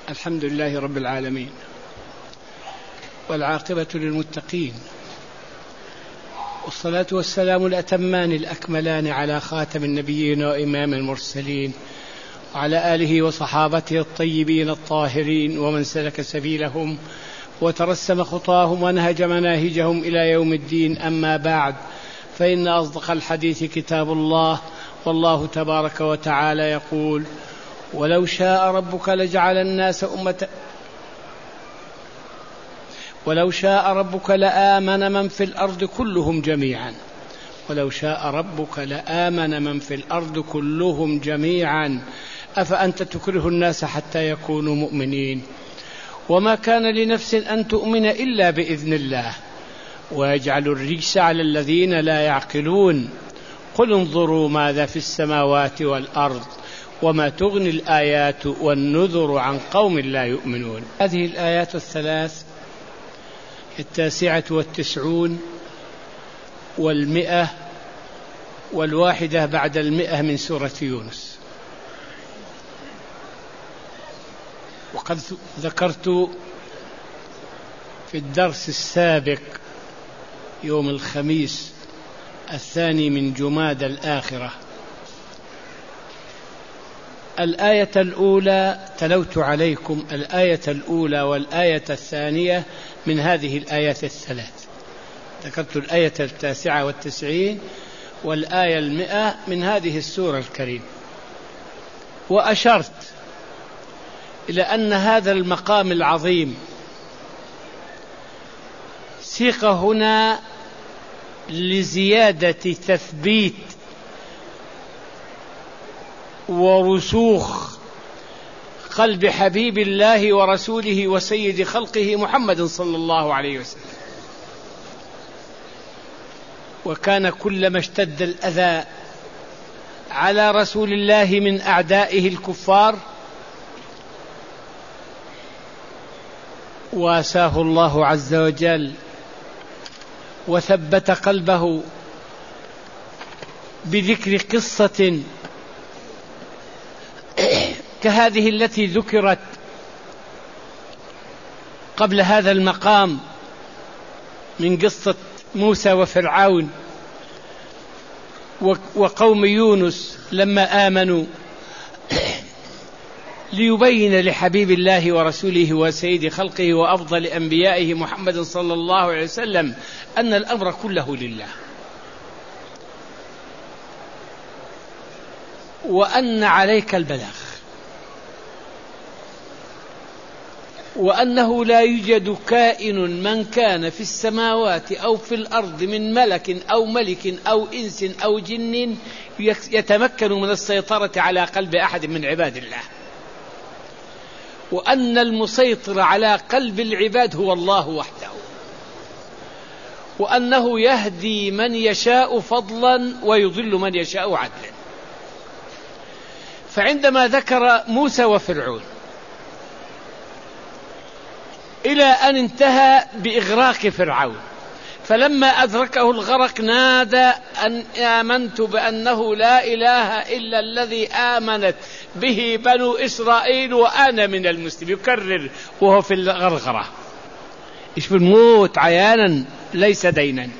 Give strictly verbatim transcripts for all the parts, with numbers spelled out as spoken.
الحمد لله رب العالمين، والعاقبة للمتقين، والصلاة والسلام الأتمان الأكملان على خاتم النبيين وإمام المرسلين، وعلى آله وصحابته الطيبين الطاهرين، ومن سلك سبيلهم وترسم خطاهم ونهج مناهجهم إلى يوم الدين. أما بعد، فإن أصدق الحديث كتاب الله، والله تبارك وتعالى يقول: ولو شاء ربك لجعل الناس أمة ولو شاء ربك لآمن من في الأرض كلهم جميعا ولو شاء ربك لآمن من في الأرض كلهم جميعا أفأنت تكره الناس حتى يكونوا مؤمنين؟ وما كان لنفس أن تؤمن إلا بإذن الله، ويجعل الرجس على الذين لا يعقلون. قل انظروا ماذا في السماوات والأرض وما تغني الآيات والنذر عن قوم لا يؤمنون. هذه الآيات الثلاث، التاسعة والتسعون والمئة والواحدة بعد المئة من سورة يونس. وقد ذكرت في الدرس السابق يوم الخميس الثاني من جمادى الآخرة الآية الأولى، تلوت عليكم الآية الأولى والآية الثانية من هذه الآيات الثلاث. ذكرت الآية التاسعة والتسعين والآية المئة من هذه السورة الكريمة، وأشرت إلى أن هذا المقام العظيم سيق هنا لزيادة تثبيت ورسوخ قلب حبيب الله ورسوله وسيد خلقه محمد صلى الله عليه وسلم. وكان كلما اشتد الأذى على رسول الله من أعدائه الكفار واساه الله عز وجل وثبت قلبه بذكر قصة كهذه التي ذكرت قبل هذا المقام من قصة موسى وفرعون وقوم يونس لما آمنوا، ليبين لحبيب الله ورسوله وسيد خلقه وأفضل أنبيائه محمد صلى الله عليه وسلم أن الأمر كله لله، وأن عليك البلاغ، وأنه لا يوجد كائن من كان في السماوات أو في الأرض من ملك أو ملك أو إنس أو جن يتمكن من السيطرة على قلب أحد من عباد الله، وأن المسيطر على قلب العباد هو الله وحده، وأنه يهدي من يشاء فضلا ويضل من يشاء عدلا. فعندما ذكر موسى وفرعون إلى أن انتهى بإغراق فرعون، فلما أدركه الغرق نادى أن آمنت بأنه لا إله إلا الذي آمنت به بنو إسرائيل وأنا من المسلمين. يكرر وهو في الغرغرة، إيش بالموت عيانا ليس دينا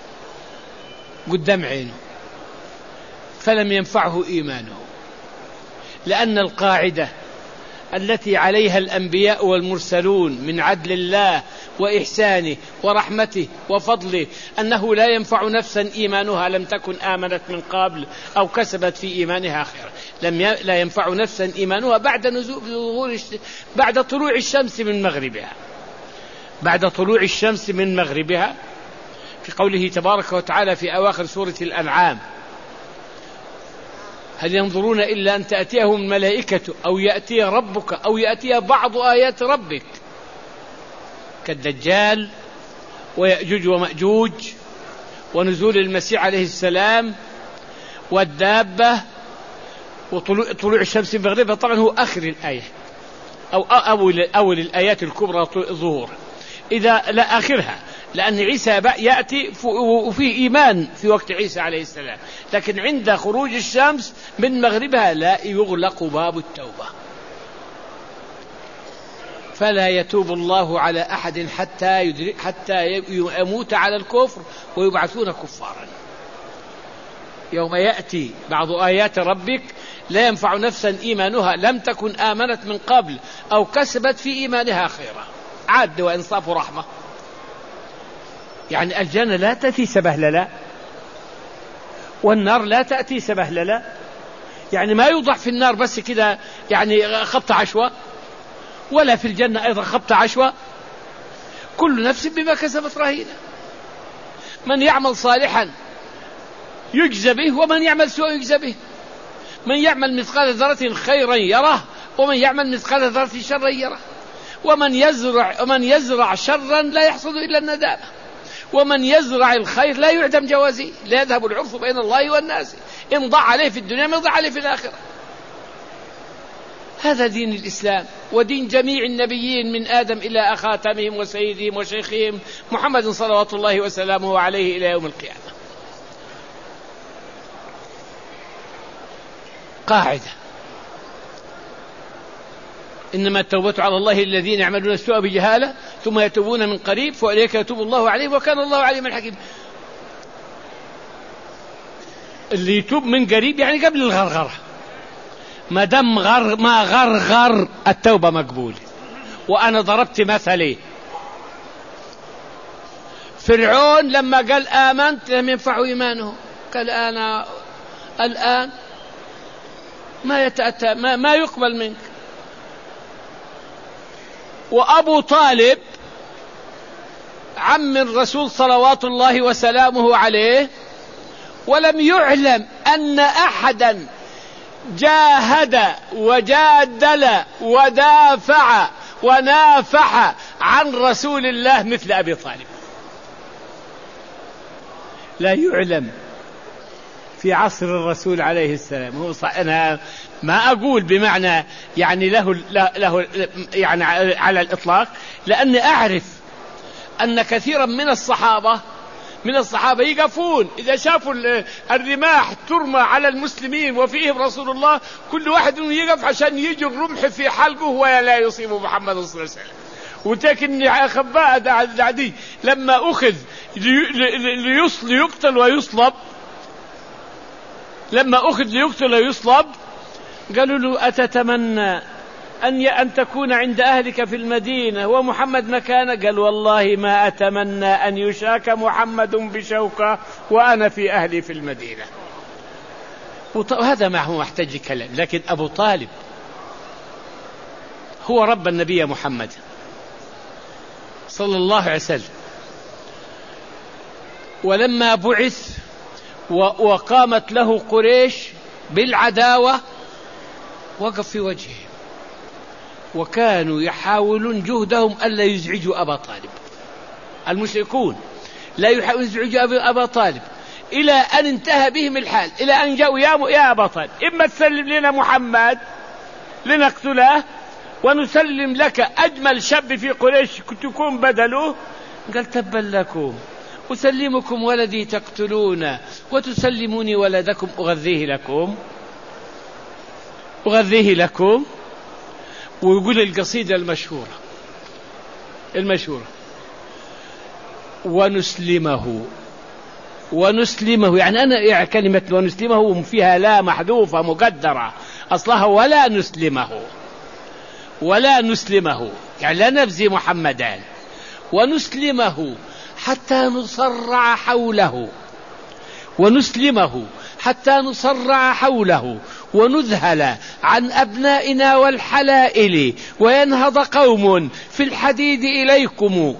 قدام عينه، فلم ينفعه إيمانه، لأن القاعدة التي عليها الأنبياء والمرسلون من عدل الله وإحسانه ورحمته وفضله أنه لا ينفع نفسا إيمانها لم تكن آمنت من قبل أو كسبت في إيمانها خيرا. لم ي... لا ينفع نفسا إيمانها بعد نزول بعد طلوع الشمس من مغربها بعد طلوع الشمس من مغربها في قوله تبارك وتعالى في أواخر سورة الأنعام: هل ينظرون إلا أن تأتيهم الملائكة أو يأتي ربك أو يأتي بعض آيات ربك، كالدجال ويأجوج ومأجوج ونزول المسيح عليه السلام والدابة وطلوع الشمس من مغربها. طبعا هو آخر الآية أو أول, أول الآيات الكبرى ظهور، إذا لا آخرها، لأن عيسى يأتي وفيه إيمان في وقت عيسى عليه السلام، لكن عند خروج الشمس من مغربها لا يغلق باب التوبة. فلا يتوب الله على أحد حتى يدرك حتى يموت على الكفر ويبعثون كفارا. يوم يأتي بعض آيات ربك لا ينفع نفسا إيمانها لم تكن آمنت من قبل أو كسبت في إيمانها خيرا. عدل وإنصاف ورحمة. يعني الجنة لا تأتي سبهللا، والنار لا تأتي سبهللا. يعني ما يوضع في النار بس كده يعني خبط عشوة، ولا في الجنة أيضا خبط عشوة. كل نفس بما كسبت رهينة. من يعمل صالحا يجزى به ومن يعمل سوءا يجزى به. من يعمل مثقال ذرة خيرا يره ومن يعمل مثقال ذرة شرا يره. ومن يزرع ومن يزرع شرا لا يحصد إلا الندامة، ومن يزرع الخير لا يعدم جوازه. لا يذهب العرف بين الله والناس، إن ضاع عليه في الدنيا ما ضاع عليه في الآخرة. هذا دين الإسلام ودين جميع النبيين من آدم إلى خاتمهم وسيدهم وشيخهم محمد صلوات الله وسلامه عليه إلى يوم القيامة. قاعدة: إنما التوبة على الله الذين يعملون السوء بجهالة ثم يتوبون من قريب فإليك يتوب الله عليهم وكان الله عليما حكيما. اللي يتوب من قريب يعني قبل الغرغرة، ما دام غر ما غرغر التوبة مقبولة. وأنا ضربت مثلي: فرعون لما قال آمنت لم ينفع إيمانه، قال أنا الآن ما يتأتى ما, ما يقبل منك. وأبو طالب عم الرسول صلوات الله وسلامه عليه، ولم يعلم أن أحدا جاهد وجادل ودافع ونافح عن رسول الله مثل أبي طالب. لا يعلم في عصر الرسول عليه السلام. هو أنا ما أقول بمعنى يعني له, له يعني على الإطلاق، لأني أعرف أن كثيرا من الصحابة من الصحابة يقفون إذا شافوا الرماح ترمى على المسلمين وفيهم رسول الله، كل واحد يقف عشان يجي الرمح في حلقه ولا يصيب محمد صلى الله عليه وسلم. وتكن خباء عدي لما أخذ ليقتل ويصلب، لما أخذ ليقتل ويصلب قالوا له: أتتمنى أن أن تكون عند أهلك في المدينة ومحمد مكانك؟ قال: والله ما أتمنى أن يشاك محمد بشوكة وأنا في أهلي في المدينة. وهذا ما هو محتاج كلام. لكن أبو طالب هو رب النبي محمد صلى الله عليه وسلم، ولما بعث وقامت له قريش بالعداوة وقف في وجهه، وكانوا يحاولون جهدهم ألا يزعجوا أبا طالب. المشركون لا يحاولون يزعجوا أبا طالب، إلى أن انتهى بهم الحال، إلى أن جاءوا: يا أبا طالب، إما تسلم لنا محمد لنقتله ونسلم لك أجمل شاب في قريش تكون بدله. قال: تبا لكم، أسلمكم ولدي تقتلون وتسلموني ولدكم أغذيه لكم أغذيه لكم. ويقول القصيدة المشهورة المشهورة ونسلمه ونسلمه يعني أنا يعني كلمة ونسلمه فيها لا محذوفة مقدرة، أصلها ولا نسلمه ولا نسلمه يعني لا نبزي محمدان، ونسلمه حتى نصرع حوله ونسلمه حتى نصرع حوله ونذهل عن أبنائنا والحلائل وينهض قوم في الحديد إليكم.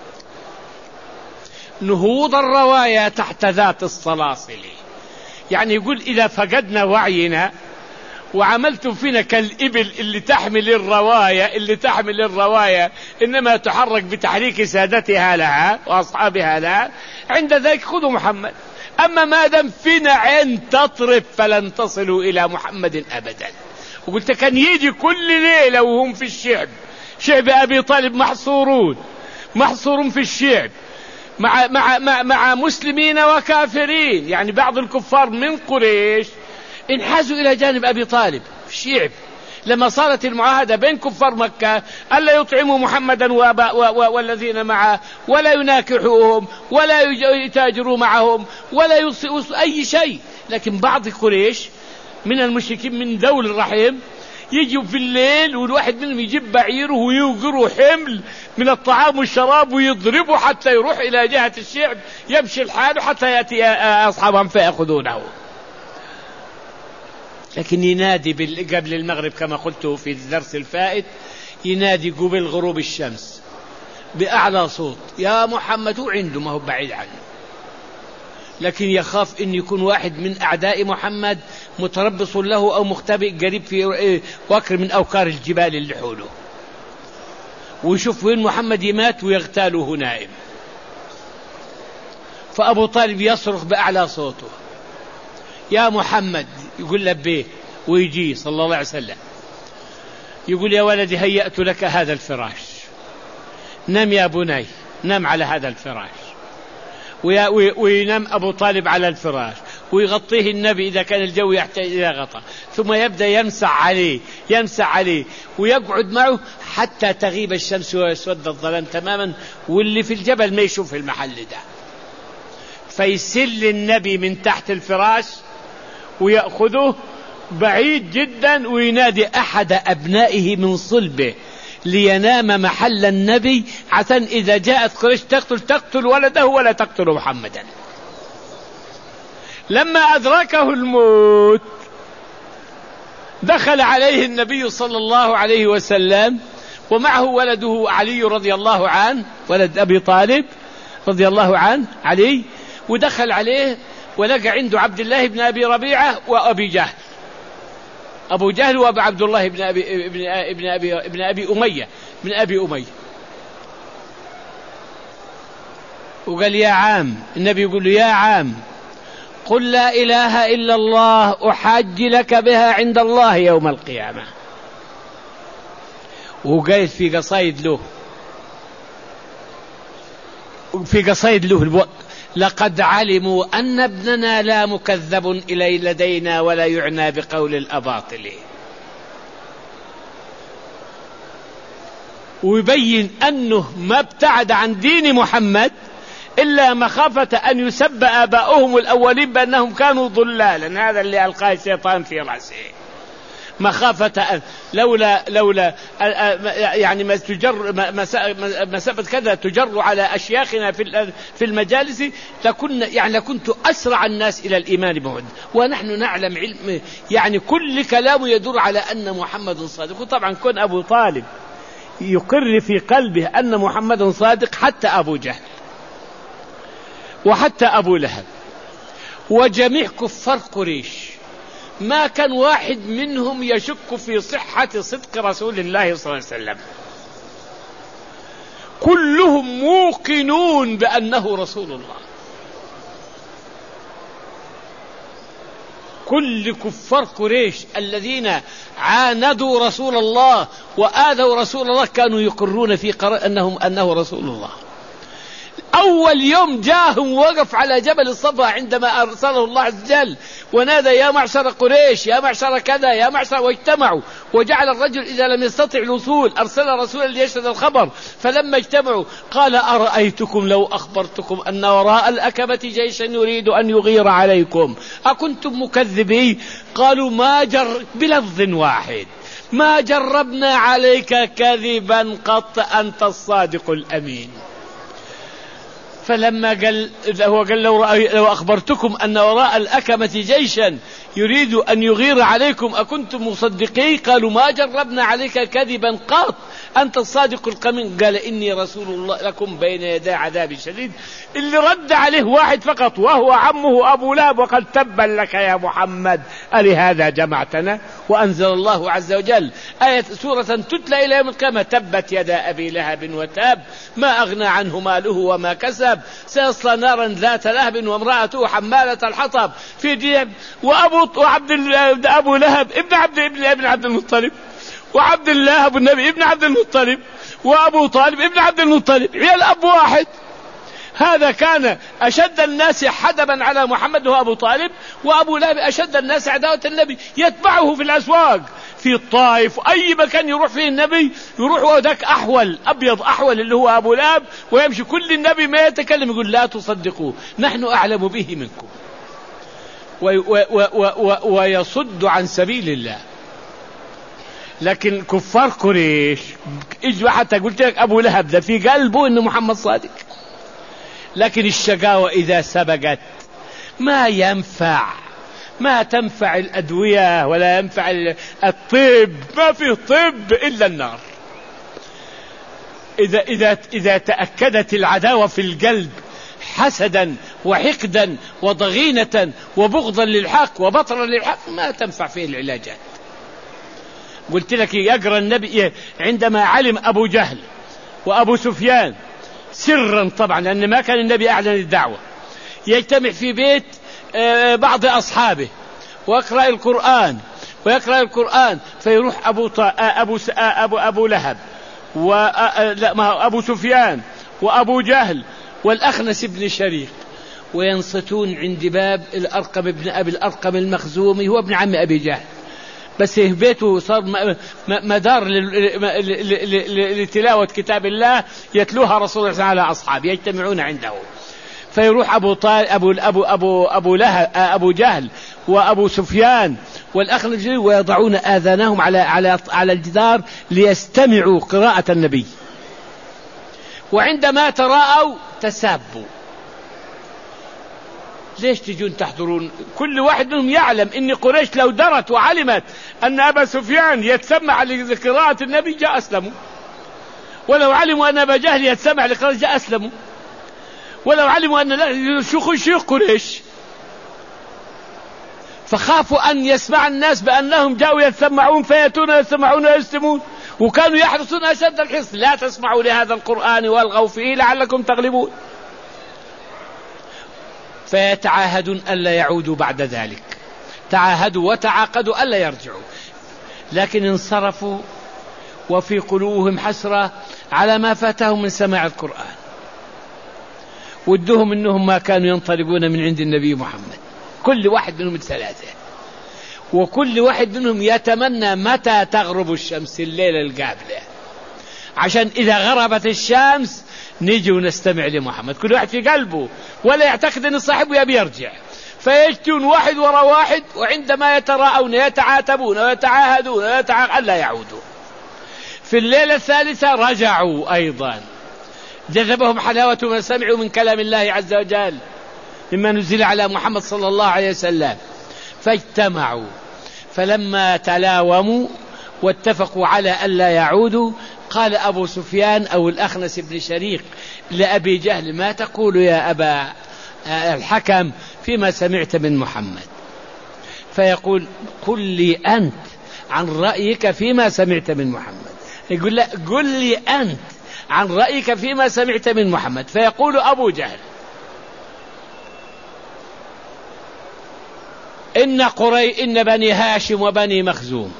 نهوض الروايا تحت ذات الصلاصل. يعني يقول: إذا فقدنا وعينا وعملتم فينا كالإبل اللي تحمل الرواية اللي تحمل الرواية إنما تحرك بتحريك سادتها لها وأصحابها لها، عند ذلك خذوا محمد. أما ما دام فينا عين تطرف فلن تصلوا إلى محمد أبدا. وقلت كان يجي كل ليلة وهم في الشعب، شعب أبي طالب محصورون محصورون في الشعب مع, مع, مع, مع مسلمين وكافرين. يعني بعض الكفار من قريش انحازوا إلى جانب أبي طالب في الشعب لما صارت المعاهدة بين كفار مكة ألا يطعموا محمدا والذين معه ولا يناكحوهم ولا يتاجروا معهم ولا يوصوا أي شيء، لكن بعض قريش من المشركين من ذوي الرحم يجوا في الليل والواحد منهم يجيب بعيره ويوقروا حمل من الطعام والشراب ويضربه حتى يروح إلى جهة الشعب يمشي الحال حتى يأتي أصحابهم فيأخذونه. لكن ينادي قبل المغرب كما قلت في الدرس الفائت، ينادي قبل غروب الشمس بأعلى صوت يا محمد، عنده ما هو بعيد عنه، لكن يخاف أن يكون واحد من أعداء محمد متربص له أو مختبئ قريب في وكر من أوكار الجبال اللي حوله، ويشوف وين محمد يمات ويغتاله نائم. فأبو طالب يصرخ بأعلى صوته يا محمد، يقول لبيه، ويجي صلى الله عليه وسلم يقول يا ولدي هيأت لك هذا الفراش، نم يا بني، نم على هذا الفراش. وينام أبو طالب على الفراش ويغطيه النبي إذا كان الجو يحتاج إلى غطاء، ثم يبدأ يمسح عليه يمسح عليه ويقعد معه حتى تغيب الشمس ويسود الظلام تماما، واللي في الجبل ما يشوف المحل ده، فيسل النبي من تحت الفراش ويأخذه بعيد جدا وينادي أحد أبنائه من صلبه لينام محل النبي، عشان إذا جاءت قريش تقتل تقتل ولده ولا تقتل محمدا. لما أدركه الموت دخل عليه النبي صلى الله عليه وسلم ومعه ولده علي رضي الله عنه، ولد أبي طالب رضي الله عنه علي، ودخل عليه ولقى عنده عبد الله بن أبي ربيعة وأبي جهل، أبو جهل وأبو عبد الله بن أبي, ابن ابن أبي, ابن أبي أمية من أبي أمية. وقال يا عام، النبي يقول له يا عام قل لا إله إلا الله أحاج لك بها عند الله يوم القيامة. وقال في قصايد له في قصايد له الوقت لقد علموا أن ابننا لا مكذب إلي لدينا ولا يعنى بقول الأباطل، ويبين أنه ما ابتعد عن دين محمد إلا مخافة أن يسب آباؤهم الأولين بأنهم كانوا ضلالا، هذا اللي ألقاه الشيطان في رأسه، مخافة أن لولا لولا يعني ما تجر مسافة كذا تجر على أشياخنا في في المجالس لكن يعني لكنت أسرع الناس إلى الإيمان بمحمد، ونحن نعلم علم يعني كل كلامه يدور على أن محمد صادق. وطبعا كون أبو طالب يقر في قلبه أن محمد صادق، حتى أبو جهل وحتى أبو لهب وجميع كفار قريش ما كان واحد منهم يشك في صحة صدق رسول الله صلى الله عليه وسلم، كلهم موقنون بأنه رسول الله. كل كفار قريش الذين عاندوا رسول الله وآذوا رسول الله كانوا يقرون في قرار أنهم أنه رسول الله. أول يوم جاءهم وقف على جبل الصفا عندما أرسله الله عز وجل ونادى يا معشر قريش يا معشر كذا يا معشر، واجتمعوا، وجعل الرجل إذا لم يستطع الوصول أرسل رسولا ليشهد الخبر، فلما اجتمعوا قال أرأيتكم لو أخبرتكم أن وراء الأكبة جيشا يريد أن يغير عليكم أكنتم مكذبين؟ قالوا ما جر بلفظ واحد ما جربنا عليك كذبا قط أنت الصادق الأمين. فلما قال هو قال لو, لو أخبرتكم أن وراء الأكمة جيشا يريد أن يغير عليكم أكنتم مصدقين؟ قالوا ما جربنا عليك كذبا قط أنت الصادق الأمين. قال إني رسول الله لكم بين يدي عذاب شديد. اللي رد عليه واحد فقط وهو عمه أبو لهب وقال تبا لك يا محمد ألهذا جمعتنا؟ وأنزل الله عز وجل آية سورة تتلى إلى يوم القيامة تبت يدا أبي لهب وتاب ما أغنى عنه ماله وما كسب سيصلى نارا ذات لهب وامرأته حمالة الحطب في جيب. وأبو وعبد أبو لهب ابن عبد ابن ابن عبد المطلب، وعبد الله أبو النبي ابن عبد المطلب، وأبو طالب ابن عبد المطلب، عيال أب واحد. هذا كان أشد الناس حدبا على محمد هو أبو طالب، وأبو لهب أشد الناس عداوة النبي، يتبعه في الأسواق في الطائف أي مكان يروح فيه النبي يروح وذاك أحول أبيض أحول اللي هو أبو لهب، ويمشي كل النبي ما يتكلم يقول لا تصدقوه نحن أعلم به منكم، ويصد عن سبيل الله. لكن كفار قريش اجوا حتى قلت لك أبو لهب ده في قلبه إن محمد صادق، لكن الشقاوة إذا سبقت ما ينفع، ما تنفع الأدوية ولا ينفع الطب، ما في طب إلا النار. إذا, إذا, إذا تأكدت العداوة في القلب حسدا وحقدا وضغينة وبغضا للحق وبطرا للحق ما تنفع فيه العلاجات. قلت لك يقرأ النبي عندما علم أبو جهل وأبو سفيان سرا طبعا لأن ما كان النبي أعلن الدعوة، يجتمع في بيت بعض أصحابه ويقرأ القرآن ويقرأ القرآن فيروح أبو أبو أبو أبو لهب وأبو سفيان وأبو جهل والأخنس بن شريق وينصتون عند باب الأرقم بن أبي الأرقم المخزومي، هو ابن عم أبي جهل، بس بيته صار مدار لتلاوة كتاب الله يتلوها رسول الله على أصحابه يجتمعون عنده. فيروح أبو طالب أبو أبو أبو أبو لهب أبو جهل وأبو سفيان والأخنس ويضعون آذانهم على على على الجدار ليستمعوا قراءة النبي، وعندما تراءوا تسابوا. ليش تجون تحضرون؟ كل واحد منهم يعلم إن قريش لو درت وعلمت أن أبا سفيان يتسمع لقراءة النبي جاء أسلموا، ولو علموا أن أبا جهل يتسمع لقراءة جاء أسلموا، ولو علموا أن شيوخ شيوخ قريش. فخافوا أن يسمع الناس بأنهم جاءوا يتسمعون فيأتون يتسمعون ويسلمون، وكانوا يحرصون أشد الحرص لا تسمعوا لهذا القرآن والغوا فيه لعلكم تغلبون. فيتعاهدون ألا يعودوا بعد ذلك، تعاهدوا وتعاقدوا ألا يرجعوا، لكن انصرفوا وفي قلوبهم حسرة على ما فاتهم من سماع القرآن، ودهم إنهم ما كانوا ينطلقون من عند النبي محمد، كل واحد منهم ثلاثة، وكل واحد منهم يتمنى متى تغرب الشمس الليلة القابلة عشان إذا غربت الشمس نيجي ونستمع لمحمد. كل واحد في قلبه ولا يعتقد أن صاحبه يبي يرجع، فيجتون واحد وراء واحد، وعندما يتراءون يتعاتبون ويتعاهدون ويتعاهدون ألا يعودوا. في الليلة الثالثة رجعوا أيضا، جذبهم حلاوة ما سمعوا من كلام الله عز وجل مما نزل على محمد صلى الله عليه وسلم، فاجتمعوا. فلما تلاوموا واتفقوا على ألا يعودوا قال أبو سفيان أو الأخنس بن شريق لأبي جهل ما تقول يا أبا الحكم فيما سمعت من محمد؟ فيقول قل لي أنت عن رأيك فيما سمعت من محمد. يقول لا قل لي أنت عن رأيك فيما سمعت من محمد. فيقول أبو جهل إن قري إن بني هاشم وبني مخزوم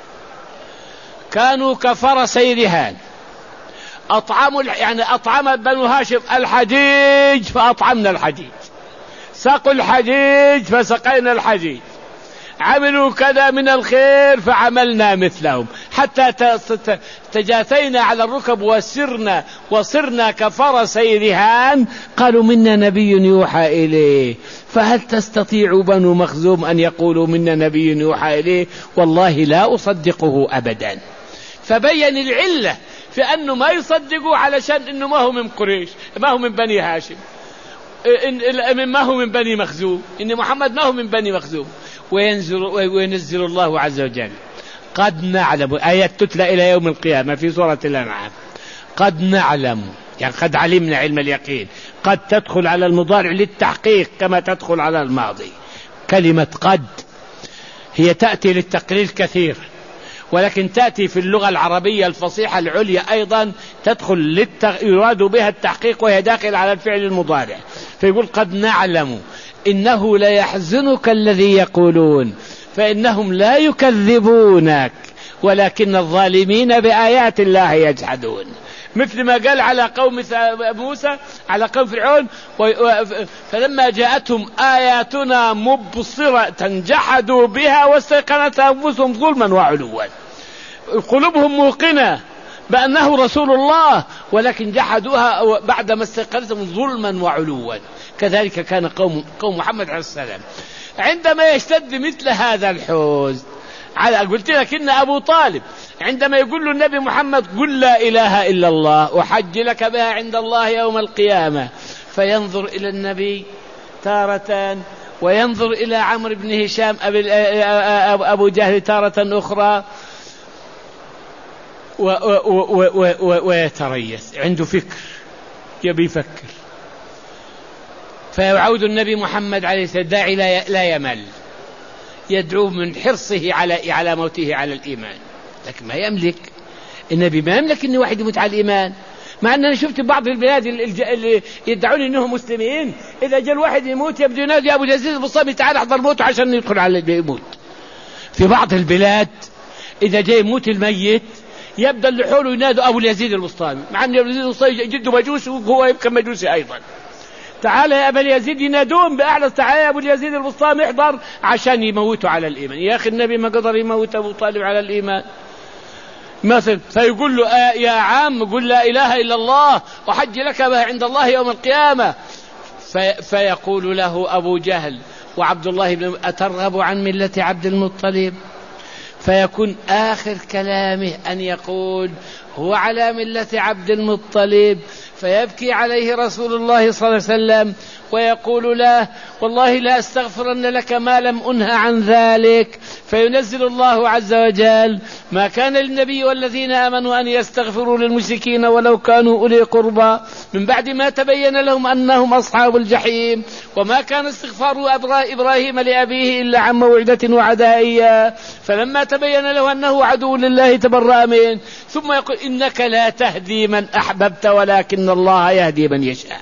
كانوا كفرسي رهان، أطعموا يعني أطعم بنو هاشم الحجيج فأطعمنا الحجيج، سقوا الحجيج فسقينا الحجيج، عملوا كذا من الخير فعملنا مثلهم، حتى تجاثينا على الركب وسرنا وصرنا كفرسي رهان. قالوا منا نبي يوحى إليه، فهل تستطيع بنو مخزوم أن يقولوا منا نبي يوحى إليه؟ والله لا أصدقه أبدا. فبين العلة في أنه ما يصدقوا علشان أنه ما هو من قريش، ما هو من بني هاشم، ما هو من بني مخزوم، إن محمد ما هو من بني مخزوم. وينزل, وينزل الله عز وجل قد نعلم، آيات تتلى إلى يوم القيامة في سورة الأنعام، قد نعلم يعني قد علمنا علم اليقين، قد تدخل على المضارع للتحقيق كما تدخل على الماضي. كلمة قد هي تأتي للتقليل كثير، ولكن تأتي في اللغة العربية الفصيحة العليا أيضا تدخل للتغ... يراد بها التحقيق وهي داخل على الفعل المضارع. فيقول قد نعلم إنه لا يحزنك الذي يقولون فإنهم لا يكذبونك ولكن الظالمين بآيات الله يجحدون. مثل ما قال على قوم موسى على قوم فرعون فلما جاءتهم آياتنا مبصرة جحدوا بها واستيقنتها أنفسهم ظلما وعلوا. قلوبهم موقنة بأنه رسول الله ولكن جحدوها بعدما استيقنتهم ظلما وعلوا. كذلك كان قوم قوم محمد عليه السلام. عندما يشتد مثل هذا الحزن على قلت لك إن أبو طالب عندما يقول له النبي محمد قل لا إله إلا الله أحج لك بها عند الله يوم القيامة، فينظر إلى النبي تارة وينظر إلى عمرو بن هشام أبو جهل تارة أخرى ويتريث عنده فكر يبي يفكر. فيعود النبي محمد عليه السلام داعي لا يمل يدعو من حرصه على على موته على الإيمان، لكن ما يملك النبي ما يملك إن واحد يموت على الإيمان. مع أن أنا شفت بعض البلاد اللي يدعون إنهم مسلمين إذا جاء الواحد يموت يبدو ينادي يا أبو العزيز البسطامي تعال احضر موته عشان يدخل على اللي يموت. في بعض البلاد إذا جاء يموت الميت يبدأ اللي حوله ينادوا أبو اليزيد البسطامي، مع أن أبو اليزيد البسطامي جده مجوس وهو يبقى مجوسي أيضا. تعال يا أبا اليزيد ينادون بأعلى تعال يا أبو اليزيد البسطامي احضر عشان يموتوا على الإيمان. يا أخي النبي ما قدر يموت أبو طالب على الإيمان مثل. فيقول له آه يا عم قل لا إله إلا الله وحج لك بها عند الله يوم القيامة. في فيقول له أبو جهل وعبد الله بن أترغب عن ملة عبد المطلب؟ فيكون آخر كلامه أن يقول هو على ملة عبد المطلب. فيبكي عليه رسول الله صلى الله عليه وسلم ويقول له والله لا أستغفرن لك ما لم أنه عن ذلك. فينزل الله عز وجل ما كان للنبي والذين آمنوا أن يستغفروا للمشركين ولو كانوا أولي قربى من بعد ما تبين لهم أنهم أصحاب الجحيم وما كان استغفار إبراهيم لأبيه إلا عن موعدة وعدها إياه فلما تبين له أنه عدو لله تبرأ منه. ثم يقول إنك لا تهدي من أحببت ولكن الله يهدي من يشاء.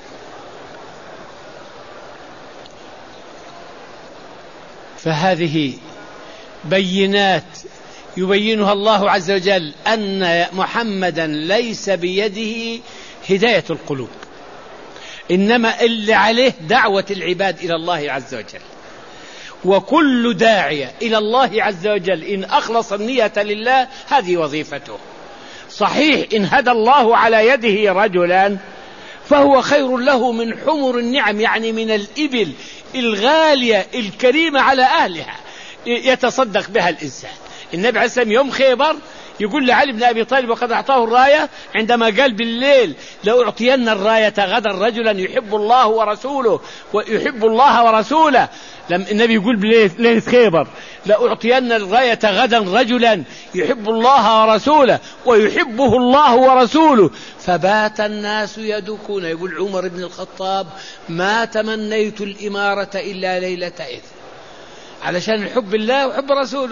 فهذه بينات يبينها الله عز وجل أن محمدا ليس بيده هداية القلوب، إنما اللي عليه دعوة العباد إلى الله عز وجل. وكل داعية إلى الله عز وجل إن أخلص النية لله هذه وظيفته. صحيح إن هدى الله على يده رجلا فهو خير له من حمر النعم، يعني من الإبل الغالية الكريمة على أهلها يتصدق بها الإنسان. النبي عليه السلام يوم خيبر يقول لعلي بن أبي طالب وقد أعطاه الراية عندما قال بالليل لو أعطينا الراية غدا رجلا يحب الله ورسوله ويحب الله ورسوله. لم النبي يقول بليلة خيبر لأعطينا الراية غدا رجلا يحب الله ورسوله ويحبه الله ورسوله. فبات الناس يدكون. يقول عمر بن الخطاب ما تمنيت الإمارة إلا ليلة إذ، علشان الحب الله وحب رسوله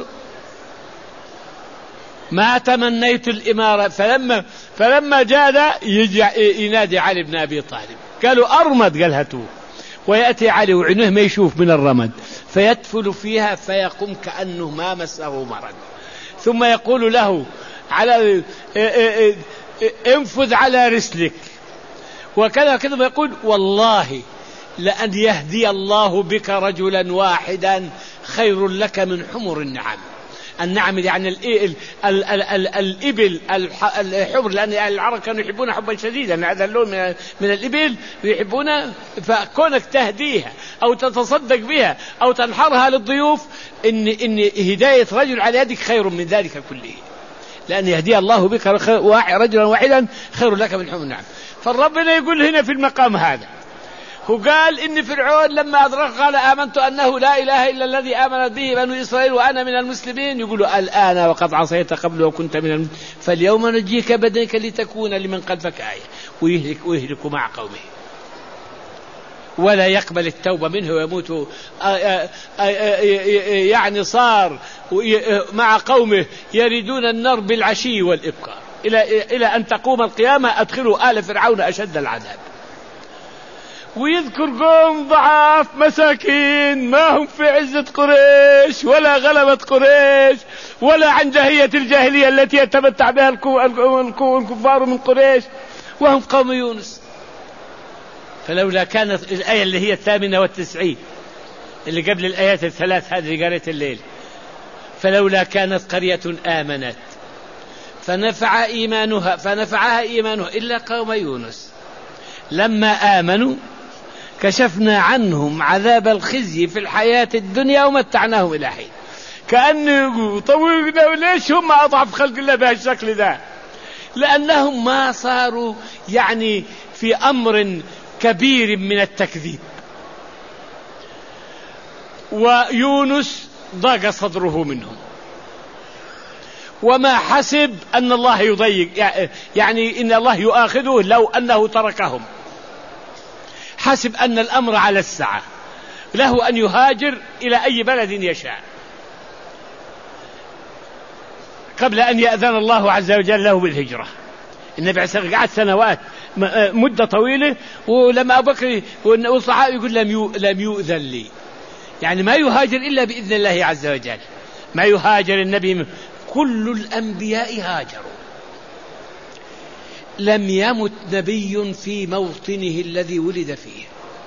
ما تمنيت الإمارة. فلما فلما جاء يجي ينادي علي بن أبي طالب قالوا أرمد، قال هاتوه. ويأتي علي وعينه ما يشوف من الرمد فيدفل فيها فيقوم كأنه ما مسه مرض. ثم يقول له على انفذ على رسلك وكذا كذا. يقول والله لأن يهدي الله بك رجلا واحدا خير لك من حمر النعم. النعم يعني الإبل الحمر، لأن العرب كانوا يحبون حبا شديدا هذا اللون من الإبل يحبونه. فكونك تهديها أو تتصدق بها أو تنحرها للضيوف إن إن هداية رجل على يدك خير من ذلك كله، لأن يهدي الله بك رجلا واحدا خير لك من حمر النعم. فالربنا يقول هنا في المقام هذا هو قال إن فرعون لما أدرك قال آمنت أنه لا إله إلا الذي آمنت به بنو إسرائيل وأنا من المسلمين. يقولوا الآن وقد عصيت قبل وكنت من المسلمين فاليوم نجيك بدنك لتكون لمن خلفك آية. ويهلك, ويهلك مع قومه ولا يقبل التوبة منه ويموت. يعني صار مع قومه يريدون النار بالعشي والإبكار إلى, إلى أن تقوم القيامة أدخلوا آل فرعون أشد العذاب. ويذكر قوم ضعاف مساكين ما هم في عزة قريش ولا غلبة قريش ولا عن جاهية الجاهلية التي يتمتع بها الكفار من قريش. وهم قوم يونس. فلولا كانت الآية اللي هي الثامنة والتسعين اللي قبل الآيات الثلاث هذه اللي قريت الليل، فلولا كانت قرية آمنت فنفع إيمانها فنفعها إيمانها إلا قوم يونس لما آمنوا كشفنا عنهم عذاب الخزي في الحياة الدنيا ومتعناهم إلى حين. كأنه يقول طويل ليش هم أضعف خلق الله بهالشكل ذا؟ لأنهم ما صاروا يعني في أمر كبير من التكذيب. ويونس ضاق صدره منهم وما حسب أن الله يضيق، يعني إن الله يؤاخذه لو أنه تركهم، حسب أن الأمر على السعة، له أن يهاجر إلى أي بلد يشاء قبل أن يأذن الله عز وجل له بالهجرة. النبي عليه الصلاة والسلام قعد سنوات مدة طويلة، ولما أبو بكر والصحابة يقول لم يؤذن لي، يعني ما يهاجر إلا بإذن الله عز وجل. ما يهاجر النبي، كل الأنبياء هاجروا. لم يمت نبي في موطنه الذي ولد فيه،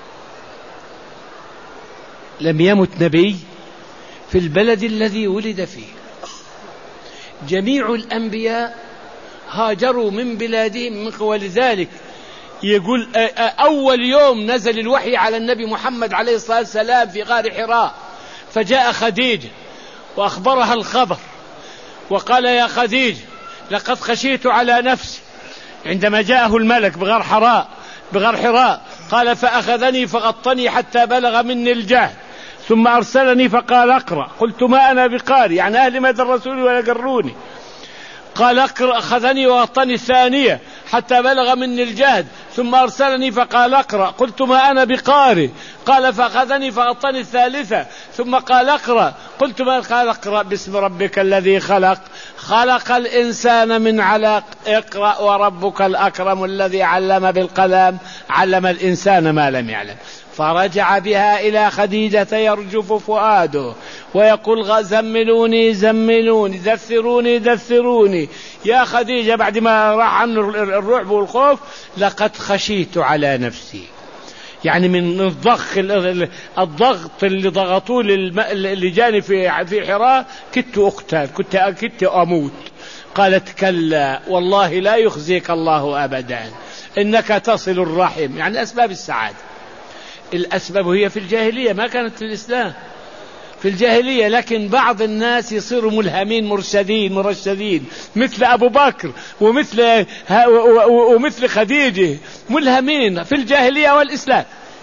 لم يمت نبي في البلد الذي ولد فيه. جميع الأنبياء هاجروا من بلادهم. ولذلك يقول أول يوم نزل الوحي على النبي محمد عليه الصلاة والسلام في غار حراء، فجاء خديجة وأخبرها الخبر وقال يا خديجة لقد خشيت على نفسي عندما جاءه الملك بغار حراء بغار حراء قال فأخذني فغطني حتى بلغ مني الجهد ثم أرسلني فقال أقرأ، قلت ما أنا بقارئ، يعني أهل ما درسوني ولا قروني. قال أقرأ، أخذني وغطني الثانية حتى بلغ مني الجهد ثم أرسلني فقال أقرأ، قلت ما أنا بقارئ. قال فأخذني فغطني الثالثة ثم قال أقرأ، قلت ما؟ قال أقرأ باسم ربك الذي خلق خلق الإنسان من علق اقرأ وربك الأكرم الذي علم بالقلم علم الإنسان ما لم يعلم. فرجع بها إلى خديجة يرجف فؤاده ويقول زملوني زملوني دثروني دثروني يا خديجة، بعد ما راح عنه الرعب والخوف لقد خشيت على نفسي، يعني من الضغط الضغط اللي ضغطوه اللي جاني في في حراء كنت أقتل، كنت كنت أموت. قالت كلا والله لا يخزيك الله أبدا إنك تصل الرحم، يعني أسباب السعادة. الأسباب هي في الجاهلية، ما كانت في الإسلام، في الجاهلية. لكن بعض الناس يصيروا ملهمين مرشدين مرشدين مثل أبو بكر ومثل ومثل خديجة، ملهمين في الجاهلية والإسلام.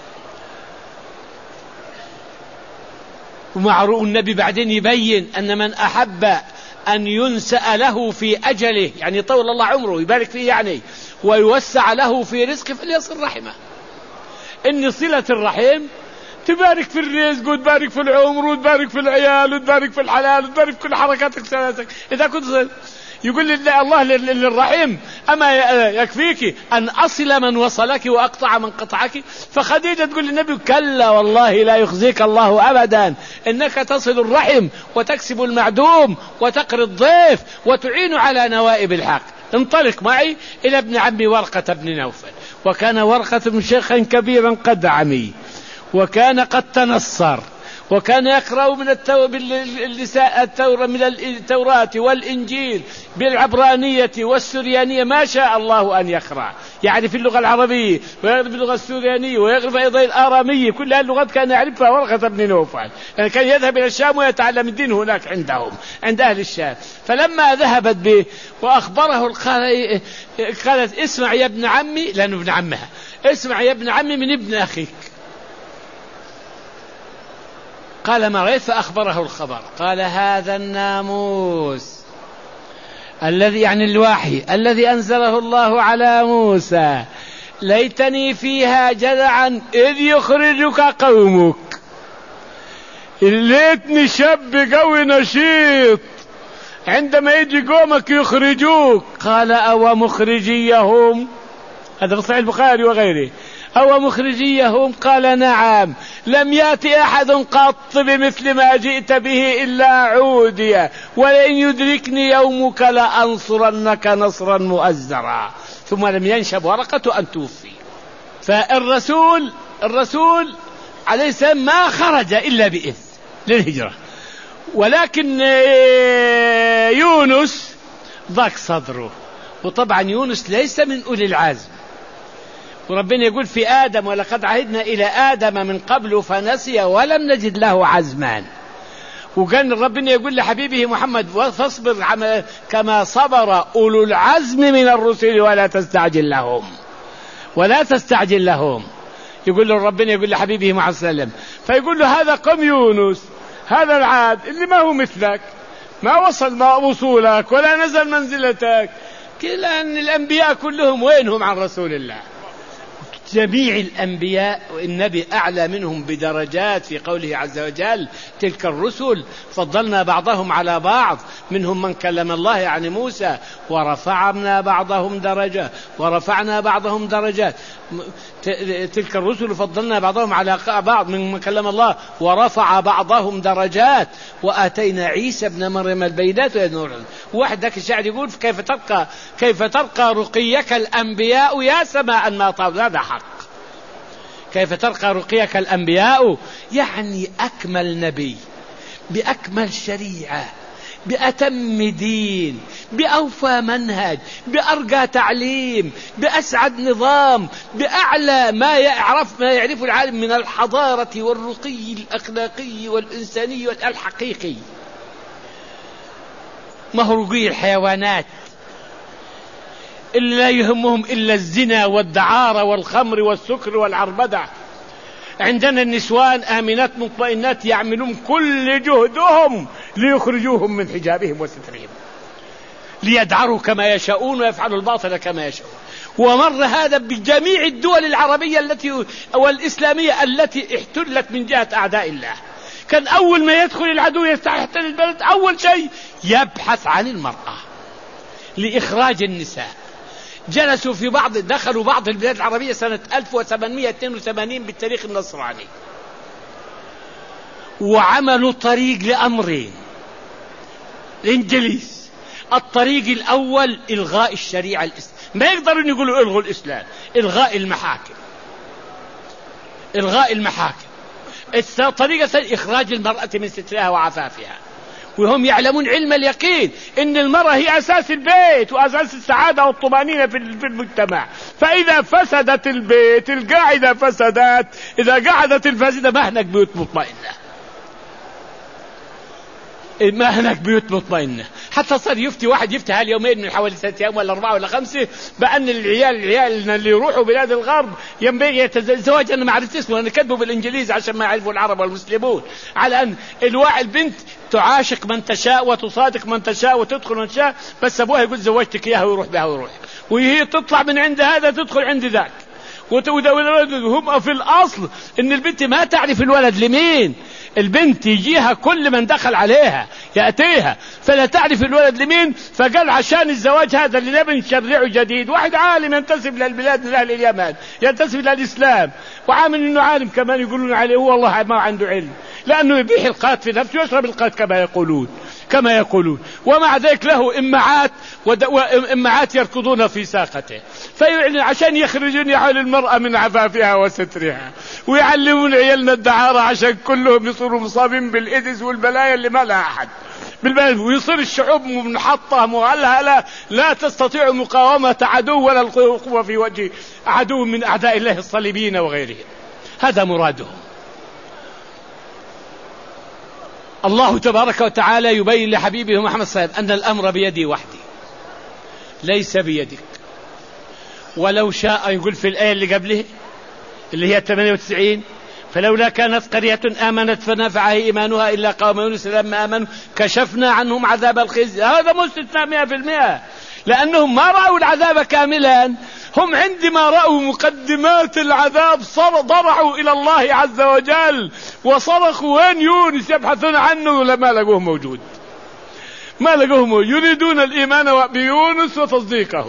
ومعروف النبي بعدين يبين أن من أحب أن ينسأ له في أجله، يعني طول الله عمره يبارك فيه يعني ويوسع له في رزقه، فليصل رحمه. إن صلة الرحم تبارك في الرزق وتبارك في العمر وتبارك في العيال وتبارك في الحلال وتبارك في كل حركاتك سنتك. إذا كنت صل... يقول الله للرحيم أما يكفيك أن أصل من وصلك وأقطع من قطعك؟ فخديجة تقول للنبي كلا والله لا يخزيك الله أبدا إنك تصل الرحم وتكسب المعدوم وتقري الضيف وتعين على نوائب الحق. انطلق معي إلى ابن عمي ورقة بن نوفل. وكان ورقة شيخا كبيرا قد عمي، وكان قد تنصر، وكان يقرأ من التو... التور... من التوراة والإنجيل بالعبرانية والسريانية ما شاء الله أن يقرأ، يعني في اللغة العربية ويغرب باللغة السريانية ويغرب أيضا الآرامية، كل هذه اللغات كان يعرفها ورقة بن نوفل. يعني كان يذهب إلى الشام ويتعلم الدين هناك عندهم عند أهل الشام. فلما ذهبت به وأخبره قال... قالت اسمع يا ابن عمي، لأنه ابن عمها، اسمع يا ابن عمي من ابن أخيك. قال ما رأيت؟ فأخبره الخبر. قال هذا الناموس الذي يعني الوحي الذي أنزله الله على موسى ليتني فيها جدعا إذ يخرجك قومك، ليتني شاب قوي نشيط عندما يجي قومك يخرجوك. قال أو مخرجيهم، هذا في صحيح البخاري وغيره، أو مخرجيهم؟ قال نعم، لم يأتي أحد قط بمثل ما جئت به إلا عودية، ولئن يدركني يومك لأنصرنك نصرا مؤزرا. ثم لم ينشب ورقة أن توفي. فالرسول الرسول عليه السلام ما خرج إلا بإذن للهجرة، ولكن يونس ضاق صدره، وطبعا يونس ليس من أولي العزم، وربنا يقول في آدم ولقد عهدنا إلى آدم من قبل فنسي ولم نجد له عزما. وكان ربنا يقول لحبيبه محمد فاصبر كما صبر أولو العزم من الرسل ولا تستعجل لهم ولا تستعجل لهم. يقول له ربنا يقول لحبيبه محمد صلى الله عليه وسلم، فيقول له هذا قوم يونس، هذا العاد اللي ما هو مثلك، ما وصل ما وصولك ولا نزل منزلتك. لأن الأنبياء كلهم وينهم عن رسول الله؟ جميع الأنبياء والنبي أعلى منهم بدرجات في قوله عز وجل تلك الرسل فضلنا بعضهم على بعض منهم من كلم الله يعني موسى ورفعنا بعضهم درجة ورفعنا بعضهم درجات. تلك الرسل فضلنا بعضهم على بعض منهم من كلم الله ورفع بعضهم درجات وآتينا عيسى ابن مريم البينات والنور. وحدك الشاعر يقول كيف ترقى كيف ترقى رقيك الأنبياء يا سماء ما طاب. هذا حق. كيف ترقى رقيك الأنبياء يعني أكمل نبي بأكمل شريعة بأتم دين بأوفى منهج بأرقى تعليم بأسعد نظام بأعلى ما يعرف ما يعرف العالم من الحضارة والرقي الأخلاقي والإنساني والحقيقي. ما هو رقي الحيوانات اللي لا يهمهم إلا الزنا والدعارة والخمر والسكر والعربدة. عندنا النسوان آمنات مطمئنات يعملون كل جهدهم ليخرجوهم من حجابهم وسترهم ليدعروا كما يشاءون ويفعلوا الباطل كما يشاءون. ومر هذا بجميع الدول العربية التي والإسلامية التي احتلت من جهة أعداء الله. كان أول ما يدخل العدو يحتل البلد أول شيء يبحث عن المرأة لإخراج النساء. جلسوا في بعض دخلوا بعض البلاد العربية سنة ألف وثمانمائة واثنين وثمانين بالتاريخ النصراني وعملوا طريق لأمرين الإنجليز. الطريق الأول إلغاء الشريعة الإسلام، ما يقدرون يقولوا إلغوا الإسلام، إلغاء المحاكم إلغاء المحاكم. الطريقة إخراج المرأة من سترها وعفافها، وهم يعلمون علم اليقين إن المرأة هي أساس البيت وأساس السعادة والطمأنينة في المجتمع. فإذا فسدت البيت القاعدة فسدت، إذا قعدت الفاسدة ما هناك بيوت مطمئنة ما هناك بيوت مطمئنة. حتى صار يفتي واحد يفتي هاليومين من حوالي ثلاثة أيام ولا أربعة ولا خمسة بأن العيال العيال اللي يروحوا بلاد الغرب ينبغي يتزوج. أنا ما عرفت اسمه، أنا كتبه بالإنجليزي عشان ما يعرفوا العرب والمسلمون، على أن الواعي البنت تعاشق من تشاء وتصادق من تشاء وتدخل من تشاء، بس أبوها يقول زوجتك إياها ويروح بها ويروح، وهي تطلع من عند هذا تدخل عند ذاك. هم في الأصل إن البنت ما تعرف الولد لمين، البنت يجيها كل من دخل عليها يأتيها فلا تعرف الولد لمين. فقال عشان الزواج هذا اللي نبي نشرعه جديد، واحد عالم ينتسب للبلاد من أهل اليمن ينتسب للإسلام وعامل إنه عالم كمان يقولون عليه هو والله ما عنده علم، لأنه يبيح القات في نفسه ويشرب القات كما يقولون كما يقولون ومع ذلك له إمعات وإمعات يركضون في ساقته. فيعني عشان يخرجون يحول المرأة من عفافها وسترها ويعلمون عيالنا الدعارة عشان كلهم يصيروا مصابين بالإيدز والبلايا اللي ما لها أحد بالبلد، ويصير الشعوب منحطة مهلهلة لا تستطيع مقاومة عدو ولا القوة في وجه عدو من أعداء الله الصليبيين وغيرهم. هذا مرادهم. الله تبارك وتعالى يبين لحبيبه محمد صلى الله عليه وسلم أن الأمر بيدي وحدي ليس بيدك. ولو شاء يقول في الآية اللي قبله اللي هي ثمانية وتسعين فلولا كانت قرية آمنت فنفعها إيمانها إلا قوم يونس لما آمنوا كشفنا عنهم عذاب الخزي. هذا مستثنى مئة بالمئة لأنهم ما رأوا العذاب كاملا. هم عندما رأوا مقدمات العذاب ضرعوا إلى الله عز وجل وصرخوا وين يونس يبحثون عنه لما لقوه موجود ما لقوه موجود. يريدون الإيمان بيونس وتصديقه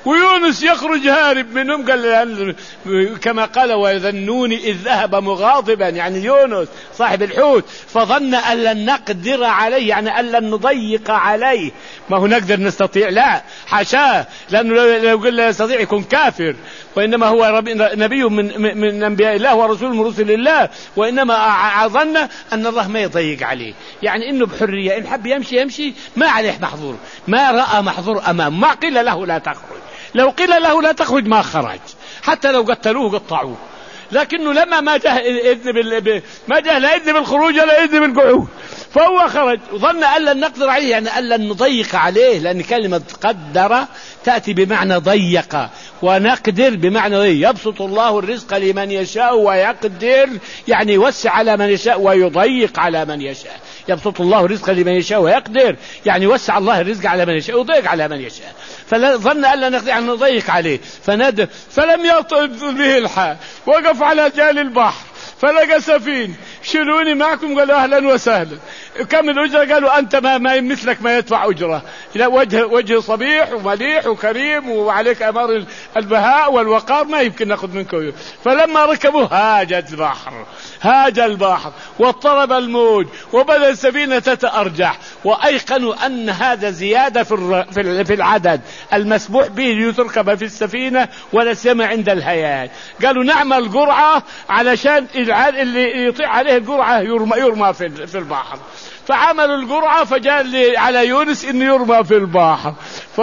ويونس يخرج هارب منهم. قال كما قال وذنون إذ ذهب مغاضبا، يعني يونس صاحب الحوت، فظن أن لن نقدر عليه، يعني أن لن نضيق عليه. ما هو نقدر نستطيع؟ لا حاشاه، لأنه لو قلنا يستطيع يكون كافر، وإنما هو نبي من من أنبياء الله ورسول من رسل الله، وإنما ظن أن الله ما يضيق عليه، يعني إنه بحرية، إن حب يمشي يمشي، ما عليه محظور، ما رأى محظور أمام، ما قيل له لا تخرج. لو قيل له لا تخرج ما خرج، حتى لو قتلوه قطعوه، لكنه لما ما جاء إذن بال... ما جاء لا إذن بالخروج ولا إذن بالقعود، فهو خرج وظن أن لن نقدر عليه، يعني أن لن نضيق عليه، لأن كلمة قدر تأتي بمعنى ضيق، ونقدر بمعنى ضيق. يبسط الله الرزق لمن يشاء ويقدر، يعني يوسع على من يشاء ويضيق على من يشاء. يبسط الله الرزق لمن يشاء ويقدر، يعني يوسع الله الرزق على من يشاء ويضيق على من يشاء. فظن أن لا نقدر أن نضيق عليه، فنادى فلم يطل به الحال، وقف على جال البحر فلقى سفينة، شيلوني معكم. قالوا أهلا وسهلا. كم الأجرة؟ قالوا أنت ما, ما مثلك ما يدفع أجرة، وجه, وجه صبيح ومليح وكريم وعليك أمر البهاء والوقار، ما يمكن نأخذ منكم. فلما ركبوا هاج البحر هاج البحر واضطرب الموج، وبدأ السفينة تتأرجح، وأيقنوا أن هذا زيادة في في العدد المسموح به ليتركب في السفينة ولا سيما عند الهياج. قالوا نعمل قرعة علشان اللي يطيع عليه القرعة يرمى, يرمى في, في البحر. فعملوا القرعة، فجاء على يونس إنه يرمى في البحر،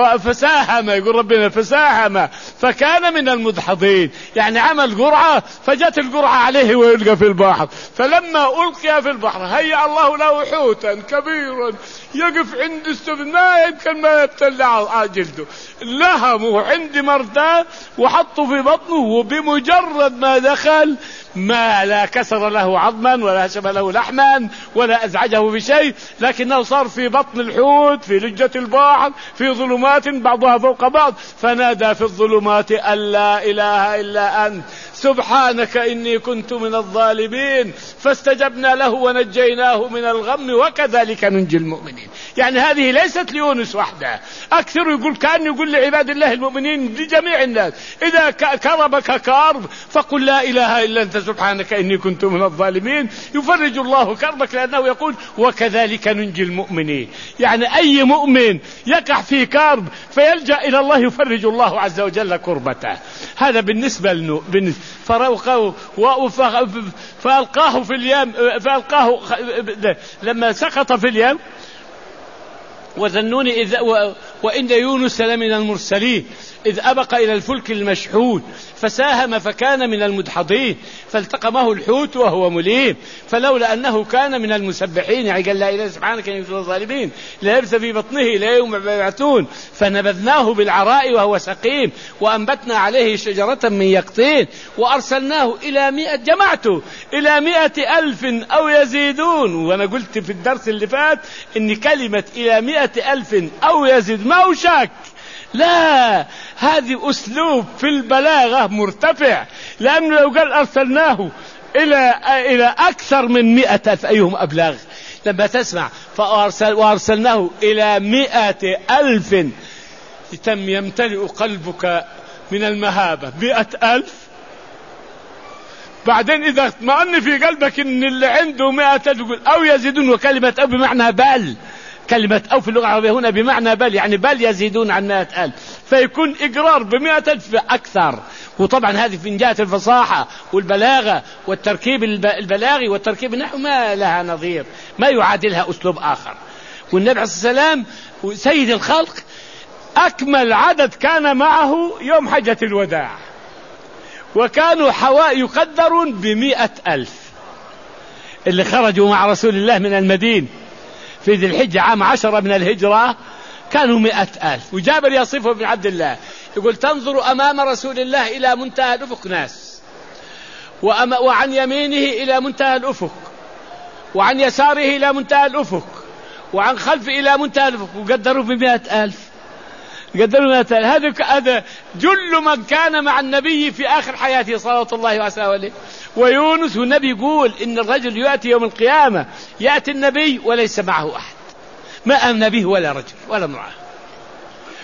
فساهم، يقول ربنا فساهم فكان من المدحضين، يعني عمل قرعة فجاءت القرعة عليه ويلقى في البحر. فلما ألقي في البحر هيأ الله له حوتا كبيرا يقف عند السفن، ما يمكن ما يبتلع جلده، لهمه عند مرتاه وحطه في بطنه، وبمجرد ما دخل ما لا كسر له عظما ولا هشم له لحما ولا أزعجه بشيء، لكنه صار في بطن الحوت في لجة البحر في ظلمات بعضها فوق بعض، فنادى في الظلمات أن لا إله إلا أنت سبحانك إني كنت من الظالمين، فاستجبنا له ونجيناه من الغم وكذلك ننجي المؤمنين. يعني هذه ليست ليونس وحده، أكثر يقول كأن يقول لعباد الله المؤمنين لجميع الناس، إذا كربك كرب فقل لا إله إلا أنت سبحانك إني كنت من الظالمين، يفرج الله كربك، لأنه يقول وكذلك ننجي المؤمنين. يعني أي مؤمن يقع في كرب فيلجأ إلى الله يفرج الله عز وجل كربته. هذا بالنسبة لنو فروقه فألقاه في اليم، فألقاه لما سقط في اليم. وذنون إذ وإن يونس لمن المرسلين إذ أبق إلى الفلك المشحون فساهم فكان من المدحضين فالتقمه الحوت وهو مليم، فلولا أنه كان من المسبحين، يعني قال لا إله سبحانك إني كنت من الظالمين، ليبث في بطنه إلى يوم يبعثون، فنبذناه بالعراء وهو سقيم وأنبتنا عليه شجرة من يقطين وأرسلناه إلى مئة جمعته إلى مئة ألف أو يزيدون. وأنا قلت في الدرس اللي فات إن كلمة إلى مئة ألف أو يزيد ما هو شك، لا، هذه أسلوب في البلاغة مرتفع، لأنه لو قال أرسلناه إلى إلى أكثر من مئة ألف أيهم أبلغ. لما تسمع فأرسل وأرسلناه إلى مئة ألف تم يمتلئ قلبك من المهابة. مئة ألف بعدين إذا اطمأن في قلبك إن اللي عنده مئة ألف يقول أو يزيدون، وكلمة أو بمعنى بل، كلمة أو في اللغة العربية هنا بمعنى بل، يعني بل يزيدون عن مئة ألف، فيكون إقرار بمئة ألف أكثر. وطبعا هذه من جهة الفصاحة والبلاغة والتركيب البلاغي والتركيب النحو ما لها نظير، ما يعادلها أسلوب آخر. والنبي عليه الصلاة والسلام سيد الخلق أكمل عدد كان معه يوم حجة الوداع، وكانوا حواء يقدرون بمئة ألف اللي خرجوا مع رسول الله من المدينة في ذي الحجة عام عشرة من الهجرة، كانوا مئة ألف. وجابر يصفه بن عبد الله يقول تنظر أمام رسول الله إلى منتهى الأفق ناس، وعن يمينه إلى منتهى الأفق، وعن يساره إلى منتهى الأفق، وعن خلفه إلى منتهى الأفق، وقدروا بمئة ألف. قدروا مئة ألف. هذا هذا جل من كان مع النبي في آخر حياته صلوات الله وسلامه عليه. ويونس والنبي يقول إن الرجل يأتي يوم القيامة، يأتي النبي وليس معه أحد، ما آمن به ولا رجل ولا امرأة،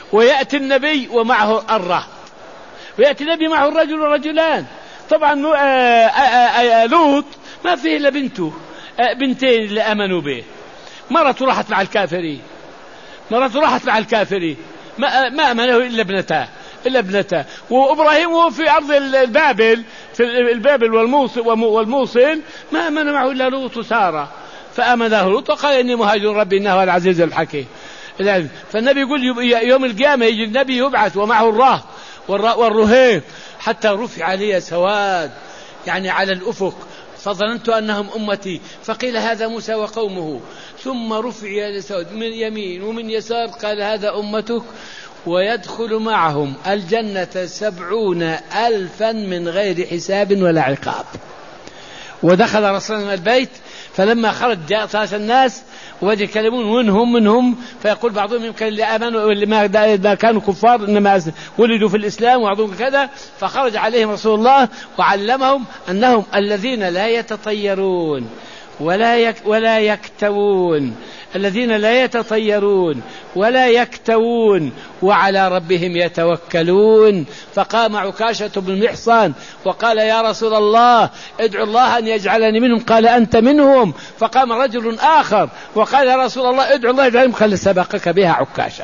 ويأتي النبي ومعه الرهط، ويأتي النبي معه الرجل ورجلان. طبعا لوط ما فيه إلا بنته، بنتين اللي آمنوا به. مرته راحت مع الكافرين، مرته راحت مع الكافرين، ما, ما آمنه إلا ابنتاه إلا ابنتاه. وإبراهيم هو في أرض البابل، في البابل والموصل, والموصل ما آمن معه إلا لوط وسارة، فآمنه لوط وقال إني مهاجر ربي إنه العزيز الحكيم. فالنبي يقول يوم القيامة يجي النبي يبعث ومعه الراه والرهيب حتى رفع لي سواد يعني على الأفق، فظننت أنهم أمتي، فقيل هذا موسى وقومه، ثم رفع لي سواد من يمين ومن يسار، قال هذا أمتك، ويدخل معهم الجنة سبعون ألفا من غير حساب ولا عقاب. ودخل رسول الله البيت، فلما خرج جاء طاس الناس ويتكلمون منهم منهم فيقول بعضهم يمكن اللي آمنوا واللي ما كانوا كفار إنما ولدوا في الإسلام وبعضهم كذا. فخرج عليهم رسول الله وعلمهم أنهم الذين لا يتطيرون ولا يك ولا يكتوون، الذين لا يتطيرون ولا يكتوون وعلى ربهم يتوكلون. فقام عكاشة بن محصن وقال يا رسول الله ادعو الله أن يجعلني منهم، قال أنت منهم. فقام رجل آخر وقال يا رسول الله ادعو الله يجعلني، قال سبقك بها عكاشة.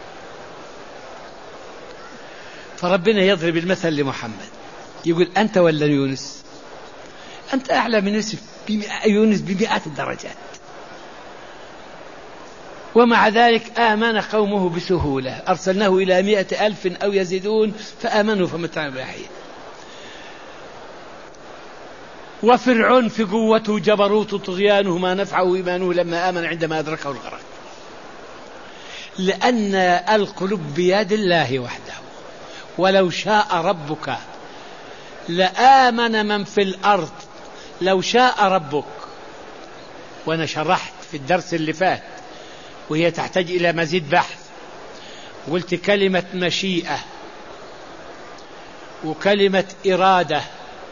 فربنا يضرب المثل لمحمد يقول أنت ولا يونس؟ أنت أعلى من يونس بمئات الدرجات، ومع ذلك آمن قومه بسهولة، أرسلناه إلى مئة ألف أو يزيدون فآمنوا فمتعنا بالحياة. وفرعون في قوته جبروت طغيانه ما نفعه إيمانه لما آمن عندما أدركه الغرق، لأن القلوب بيد الله وحده. ولو شاء ربك لآمن من في الأرض، لو شاء ربك. وأنا شرحت في الدرس اللي فات وهي تحتاج إلى مزيد بحث، قلت كلمة مشيئة وكلمة إرادة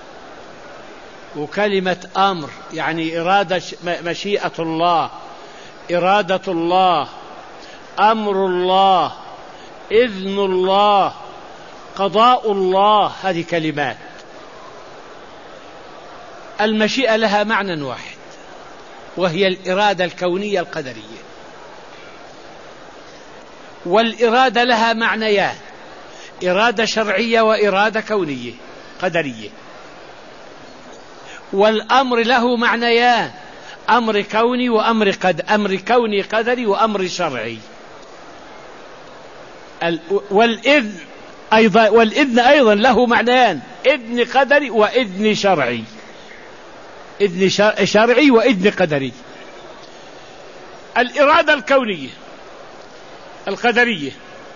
وكلمة أمر، يعني إرادة مشيئة الله، إرادة الله، أمر الله، إذن الله، قضاء الله، هذه كلمات. المشيئة لها معنى واحد وهي الإرادة الكونية القدرية، والإرادة لها معنيان، إرادة شرعية وإرادة كونية قدرية. والأمر له معنيان، أمر كوني وأمر قد أمر كوني قدري وأمر شرعي. والإذن أيضا والإذن أيضا له معنيان، إذن قدري وإذن شرعي، إذن شرعي وإذن قدري. الإرادة الكونية القدرية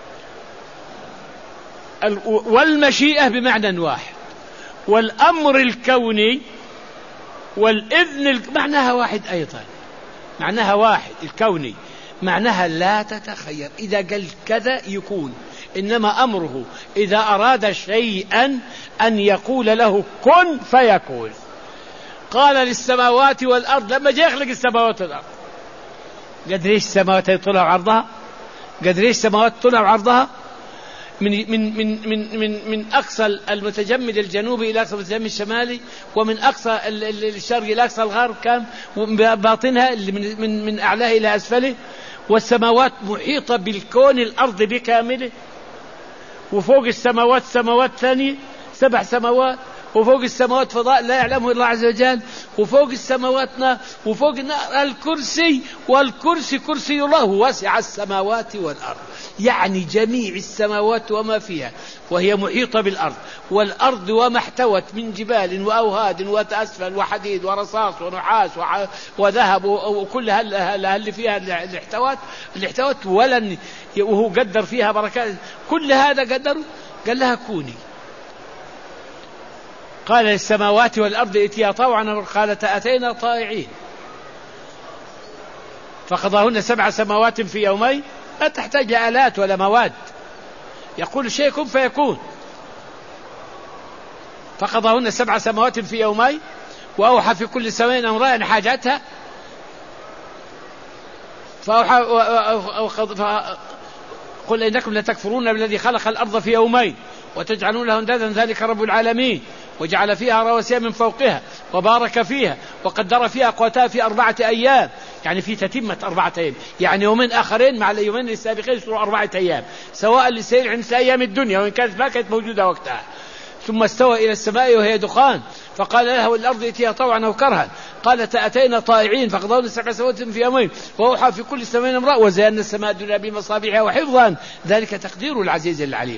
والمشيئة بمعنى واحد، والأمر الكوني والإذن معناها واحد أيضا، معناها واحد. الكوني معناها لا تتخير، إذا قال كذا يكون، إنما أمره إذا أراد شيئا أن يقول له كن فيكون. قال للسماوات والأرض لما جاء يخلق السماوات والأرض، قد ليش السماوات طلع عرضها، قد ليش السماوات طلع عرضها من من من من من من أقصى المتجمد الجنوبي إلى أقصى المتجمد الشمالي، ومن أقصى الشرق إلى أقصى الغرب، كان باطنها من من من أعلاه إلى أسفله، والسماوات محيطة بالكون الأرض بكامله، وفوق السماوات سماوات ثانية سبع سماوات، وفوق السماوات فضاء لا يعلمه الله عز وجل، وفوق السماوات نار، وفوق الكرسي، والكرسي كرسي الله واسع السماوات والأرض، يعني جميع السماوات وما فيها، وهي محيطة بالأرض، والأرض وما احتوت من جبال وأوهاد وأسفل وحديد ورصاص ونحاس وذهب وكل اللي فيها اللي احتوت اللي احتوت ولن، وهو قدر فيها بركات، كل هذا قدره، قال لها كوني. قال للسماوات والأرض ائتيا طوعا، قالتا أتينا طائعين. فقضاهن سبع سماوات في يومين، لا تحتاج لآلات ولا مواد، يقول شيء كن فيكون. فقضاهن سبع سماوات في يومين وأوحى في كل سماء أمرها أن حاجتها، فأوحى قل إنكم لتكفرون بالذي خلق الأرض في يومين وتجعلون له أندادا ذلك رب العالمين وجعل فيها رواسي من فوقها وبارك فيها وقدر فيها أقواتها في أربعة أيام، يعني في تتمة أربعة أيام، يعني يومين آخرين مع اليومين السابقين يصيروا أربعة أيام سواء لسير عند أيام الدنيا وإن كانت ما كانت موجودة وقتها. ثم استوى إلى السماء وهي دخان فقال لها والأرض ائتيها طوعا أو كرها قالت أتينا طائعين فقضون سبع سماوات في يومين وأوحى في كل سماء امرأ وزينا السماء الدنيا بمصابيح وحفظا ذلك تقدير العزيز العليم.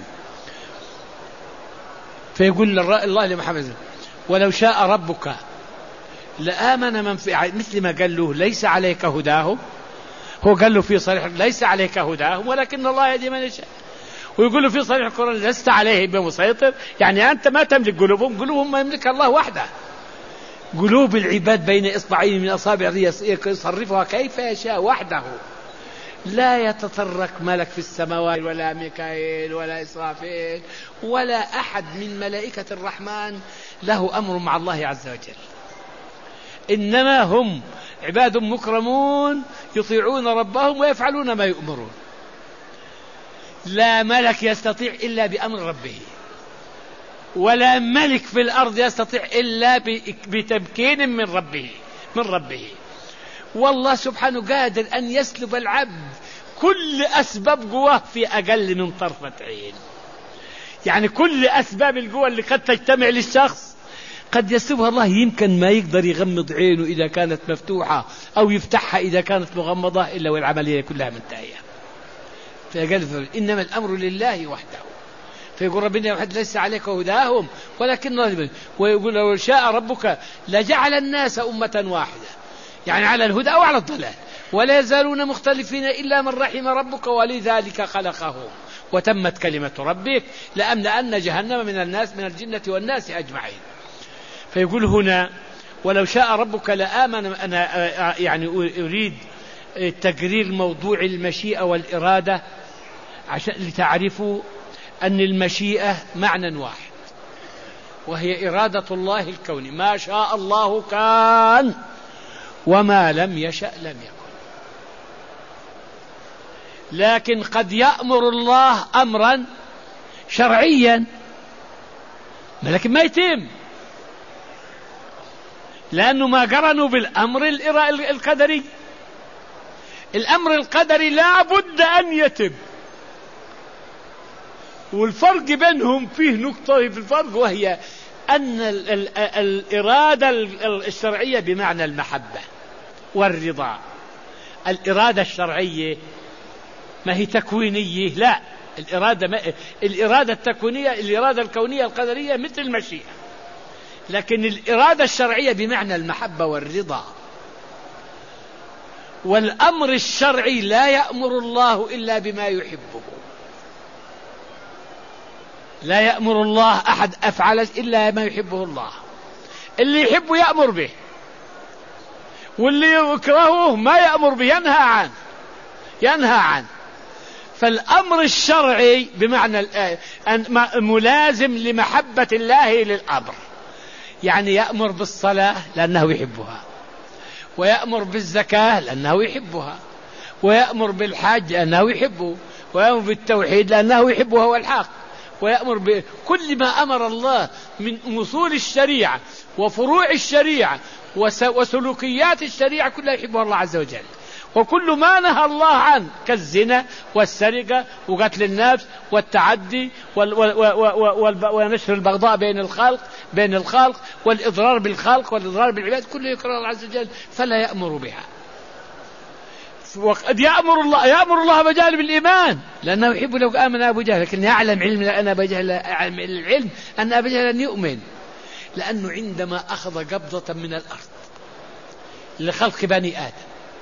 فيقول الله لمحمد ولو شاء ربك لآمن من في، مثل ما قال له ليس عليك هداهم، هو قال له في صريح ليس عليك هداهم ولكن الله يهدي من يشاء، ويقول له في صريح القرآن لست عليه بمسيطر، يعني أنت ما تملك قلوبهم، قلوبهم ما يملك الله وحده. قلوب العباد بين إصبعين من أصابع يصرفها كيف يشاء وحده، لا يتطرق ملك في السماوات ولا ميكائيل ولا إسرافيل ولا أحد من ملائكة الرحمن له أمر مع الله عز وجل، إنما هم عباد مكرمون يطيعون ربهم ويفعلون ما يؤمرون. لا ملك يستطيع إلا بأمر ربه، ولا ملك في الأرض يستطيع إلا بتمكين من ربه من ربه. والله سبحانه قادر أن يسلب العبد كل أسباب قواه في أقل من طرفة عين، يعني كل أسباب القوة اللي قد تجتمع للشخص قد يسلبها الله. يمكن ما يقدر يغمض عينه إذا كانت مفتوحة أو يفتحها إذا كانت مغمضة إلا والعملية كلها منتهية. فقال إنما الأمر لله وحده. فيقول ربنا وحد ليس عليك هداهم ولكن الله، ويقول لو شاء ربك لجعل الناس أمة واحدة، يعني على الهدى أو على الضلال، ولا يزالون مختلفين إلا من رحم ربك ولذلك خلقهم وتمت كلمة ربك لأملأن جهنم من الناس من الجنة والناس أجمعين. فيقول هنا ولو شاء ربك لآمن. أنا يعني أريد تقرير موضوع المشيئة والإرادة عشان لتعرفوا أن المشيئة معنى واحد، وهي إرادة الله الكون، ما شاء الله كان وما لم يشأ لم يكن. لكن قد يأمر الله أمرا شرعيا لكن ما يتم، لأنه ما قرنوا بالأمر القدري. الأمر القدري لا بد أن يتم، والفرق بينهم فيه نقطة في الفرق، وهي أن الإرادة الشرعية بمعنى المحبة والرضا. الإرادة الشرعية ما هي تكوينية، لا، الإرادة, ما الإرادة التكوينية الإرادة الكونية القدرية مثل المشيئة، لكن الإرادة الشرعية بمعنى المحبة والرضا. والأمر الشرعي لا يأمر الله إلا بما يحبه، لا يأمر الله أحد أفعل إلا ما يحبه الله. اللي يحبه يأمر به، واللي يكرهه ما يأمر به، ينهى عنه ينهى عنه. فالأمر الشرعي بمعنى أن ملازم لمحبة الله للأمر، يعني يأمر بالصلاة لأنه يحبها، ويأمر بالزكاة لأنه يحبها، ويأمر بالحج لأنه يحبه، ويأمر بالتوحيد لأنه يحبها والحق، ويأمر بكل ما أمر الله من أصول الشريعة وفروع الشريعة وسلوكيات الشريعة كلها يحبها الله عز وجل. وكل ما نهى الله عنه كالزنا والسرقة وقتل النفس والتعدي ونشر البغضاء بين الخلق بين الخلق والإضرار بالخلق والإضرار بالعباد كله يكره الله عز وجل فلا يأمر بها. وقد يأمر الله يأمر الله بجانب الإيمان لأنه يحب لو آمن أبو جهل، لكن يعلم علم أن أبا جهل العلم أن أبا جهل أن يؤمن، لأنه عندما أخذ قبضة من الأرض لخلق بني آدم،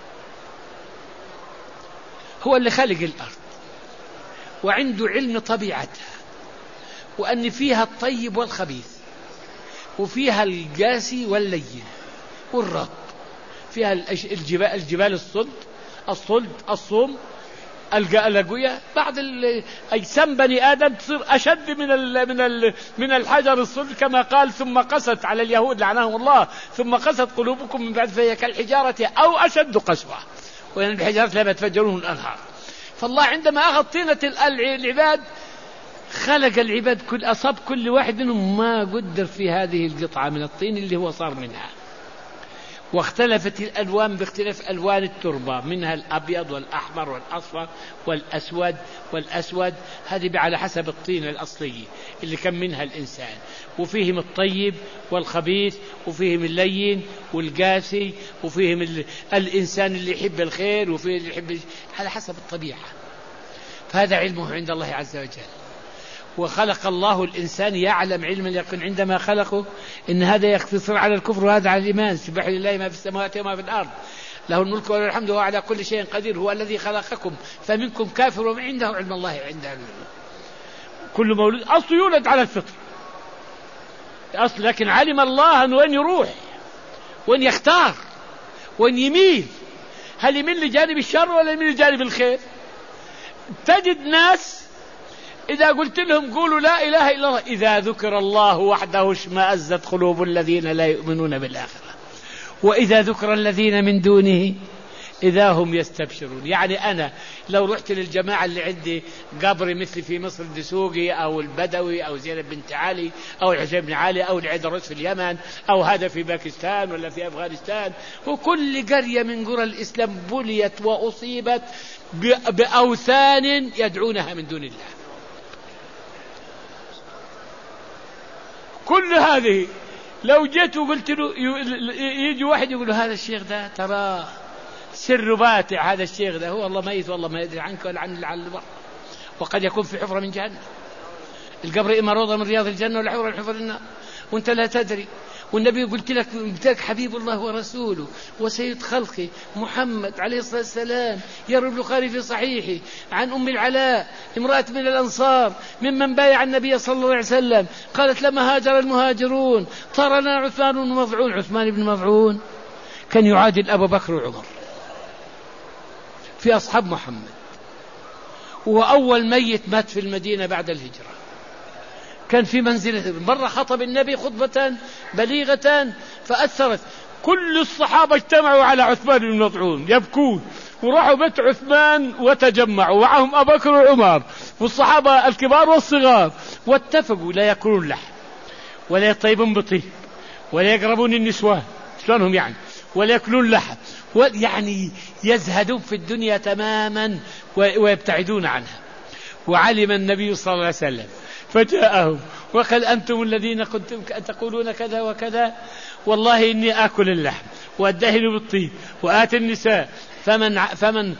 هو اللي خلق الأرض وعنده علم طبيعتها، وأن فيها الطيب والخبيث، وفيها القاسي واللين والرطب، فيها الجبال, الجبال الصلد الصلد الصوم القوية. بعض أجسام بني آدم تصير أشد من ال من ال من الحجر الصلد، كما قال ثم قست على اليهود لعنهم الله ثم قست قلوبكم من بعد فهي كالحجارة أو أشد قسوة، وإن الحجارة لا يتفجرون الأنهار. فالله عندما أخذ طينة العباد خلق العباد، كل أصاب كل واحد منهم ما قدر في هذه القطعة من الطين اللي هو صار منها. واختلفت الألوان باختلاف ألوان التربة، منها الأبيض والأحمر والأصفر والأسود والأسود، هذه على حسب الطين الأصلي اللي كان منها الإنسان. وفيهم الطيب والخبيث، وفيهم اللين والقاسي، وفيهم الإنسان اللي يحب الخير وفيه اللي يحب، على حسب الطبيعة. فهذا علمه عند الله عز وجل. وخلق الله الإنسان يعلم علم اليقين عندما خلقه إن هذا يقتصر على الكفر وهذا على الإيمان. سبح لله ما في السماوات وما في الأرض، له الملك وله الحمد وهو على كل شيء قدير. هو الذي خلقكم فمنكم كافر ومن عنده علم الله عنده علم. كل مولود أصل يولد على الفطر أصل، لكن علم الله أن وين يروح، وين يختار، وين يميل، هل يميل لجانب الشر ولا يميل لجانب الخير. تجد ناس إذا قلت لهم قولوا لا إله إلا الله، إذا ذكر الله وحده اشمأزت قلوب الذين لا يؤمنون بالآخرة، وإذا ذكر الذين من دونه إذا هم يستبشرون. يعني أنا لو رحت للجماعة اللي عندي قبر مثل في مصر الدسوقي أو البدوي أو زينب بنت علي أو الحسين بن علي أو العيدروس في اليمن أو هذا في باكستان ولا في أفغانستان، وكل قرية من قرى الإسلام بليت وأصيبت بأوثان يدعونها من دون الله. كل هذه لو جيت وقلت له، يجي واحد يقول له هذا الشيخ ده ترى سر باتع، هذا الشيخ ده هو والله ميت والله ما يدري عنك ولا عن البر، وقد يكون في حفرة من جهنم. القبر إما روضة من رياض الجنة ولا حفرة من حفر النار وانت لا تدري. والنبي قلت لك قلت حبيب الله ورسوله وسيد خلقه محمد عليه الصلاة والسلام. يروي البخاري في صحيحه عن أم العلاء امرأة من الأنصار ممن بايع النبي صلى الله عليه وسلم، قالت لما هاجر المهاجرون طار لنا عثمان بن مظعون. عثمان بن مظعون كان يعادل أبو بكر وعمر في أصحاب محمد، وهو أول ميت مات في المدينة بعد الهجرة. كان في منزله، مرة خطب النبي خطبة بليغة فأثرت، كل الصحابة اجتمعوا على عثمان بن مظعون يبكون، وراحوا بيت عثمان وتجمعوا معهم أبو بكر وعمر والصحابة الكبار والصغار، واتفقوا لا يأكلون لحم ولا يطيبون بطيب ولا يقربون النسوان شلونهم يعني ولا يأكلون لحم، يعني يزهدون في الدنيا تماما ويبتعدون عنها. وعلم النبي صلى الله عليه وسلم فجاءهم وقال أنتم الذين كنتم تقولون كذا وكذا، والله إني آكل اللحم وأدهن بالطيب وآتي النساء، فمن فمن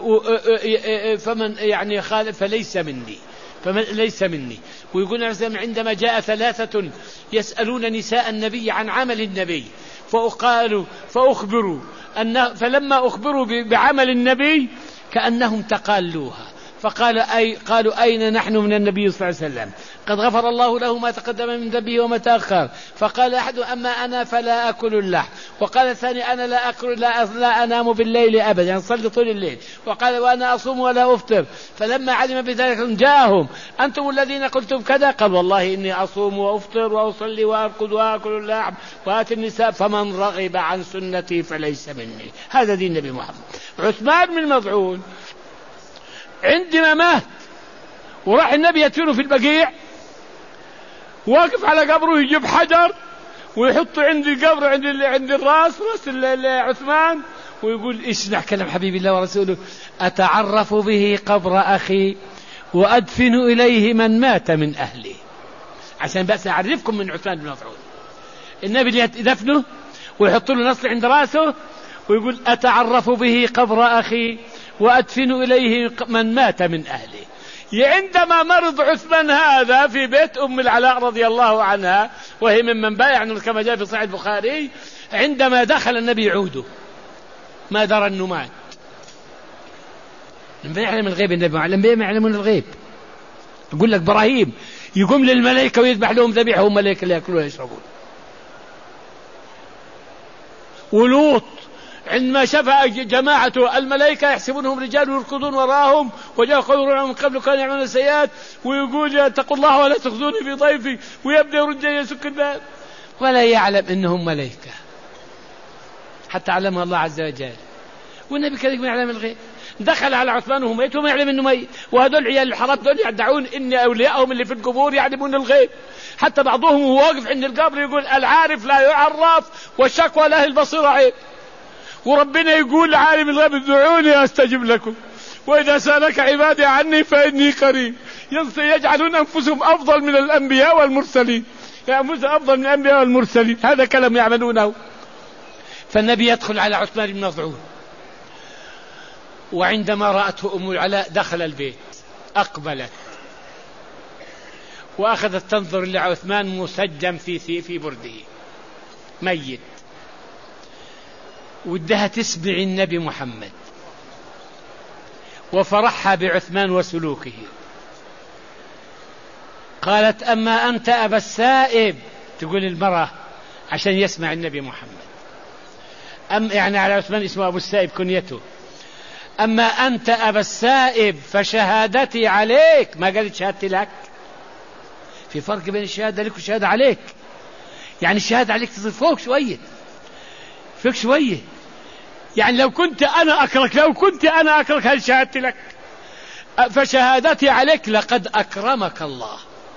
فمن يعني خالف فليس مني، فمن ليس مني. ويقول عندما جاء ثلاثة يسألون نساء النبي عن عمل النبي فقالوا فأخبروا أن فلما أخبروا بعمل النبي كأنهم تقالوها، فقال أي قالوا أين نحن من النبي صلى الله عليه وسلم، قد غفر الله له ما تقدم من ذنبه وما تأخر. فقال أحد أما أنا فلا أكل اللحم، وقال الثاني أنا لا أكل لا, لا أنام بالليل أبدا، يعني صلي طول الليل، وقال وأنا أصوم ولا أفطر. فلما علم بذلك جاءهم أنتم الذين قلتم كذا، قال والله إني أصوم وأفطر وأصلي وأرقد وأكل اللحم وآتي النساء، فمن رغب عن سنتي فليس مني. هذا دين النبي محمد. عثمان بن مظعون عندما مات وراح النبي يدفنه في البقيع، واقف على قبره يجيب حجر ويحطه عند القبر عند عند الراس راس عثمان، ويقول اسمع كلام حبيب الله ورسوله أتعرف به قبر أخي وأدفن إليه من مات من أهلي. عشان بس أعرفكم من عثمان بن مظعون، النبي يدفنه ويحط له نصل عند راسه ويقول أتعرف به قبر أخي وأدفن إليه من مات من أهله. عندما مرض عثمان هذا في بيت أم العلاء رضي الله عنها، وهي ممن بايع كما جاء في صحيح البخاري، عندما دخل النبي يعوده ما درى أنه مات. لم يعلم الغيب النبي، لم يعلمون الغيب. يقول لك إبراهيم يقوم للملائكة ويذبح لهم ذبيحة هم ملائكة اللي يأكلون ويشربون. ولوط عندما شاف جماعة الملائكة يحسبونهم رجال ويركضون وراهم، وجاء قوم من قبل كانوا يعملون السيئات، ويقول اتقوا الله ولا تخزوني في ضيفي، ويبدأ يرجع يسك الباب ولا يعلم انهم ملائكة حتى علمها الله عز وجل. والنبي كان يعلم الغيب. دخل على عثمان وهو ميت وما يعلم انه ميت، وهذول عيال الحرام دول يدعون ان اولياءهم اللي في القبور يعلمون الغيب. حتى بعضهم وهو واقف عند القبر يقول العارف لا يعرف والشكوى له البصيرة عيب، وربنا يقول عالم الغيب ادعوني استجب لكم واذا سالك عبادي عني فاني قريب. يجعلون انفسهم افضل من الانبياء والمرسلين، انفسهم افضل من الانبياء والمرسلين، هذا كلام يعملونه. فالنبي يدخل على عثمان بن مظعون، وعندما رأته أم العلاء دخل البيت أقبلت وأخذت تنظر لعثمان مسجم في في برده ميت، ودها تسمع النبي محمد وفرحها بعثمان وسلوكه. قالت أما أنت أبا السائب، تقول المرأة عشان يسمع النبي محمد، أم يعني على عثمان اسمه أبو السائب كنيته، أما أنت أبا السائب فشهادتي عليك، ما قالت شهادتي لك، في فرق بين الشهادة لك والشهادة عليك. يعني الشهادة عليك تصير فوق شوية، فوق شوية، يعني لو كنت أنا أكرك لو كنت أنا أكرك هل شهادتي لك، فشهادتي عليك لقد أكرمك الله.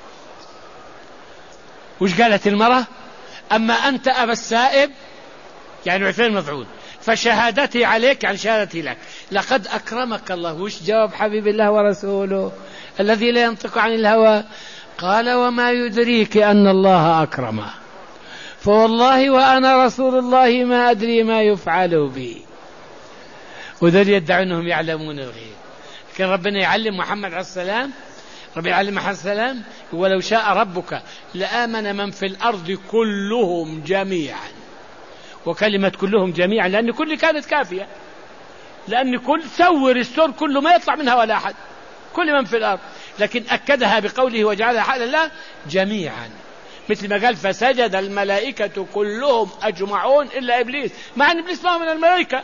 وش قالت المرأة؟ أما أنت أبا السائب يعني عثمان مظعون فشهادتي عليك يعني شهادتي لك لقد أكرمك الله. وش جواب حبيب الله ورسوله الذي لا ينطق عن الهوى؟ قال وما يدريك أن الله أكرمه، فوالله وأنا رسول الله ما أدري ما يفعل بي. وذل يدعون أنهم يعلمون الغيب، لكن ربنا يعلم محمد عليه السلام، ربنا يعلم محمد السلام ولو شاء ربك لآمن من في الأرض كلهم جميعا. وكلمة كلهم جميعا لأن كل كانت كافية، لأن كل سور السور كله ما يطلع منها ولا أحد، كل من في الأرض، لكن أكدها بقوله وجعلها حالا لا جميعا، مثل ما قال فسجد الملائكة كلهم أجمعون إلا إبليس، مع أن إبليس ما هو من الملائكة،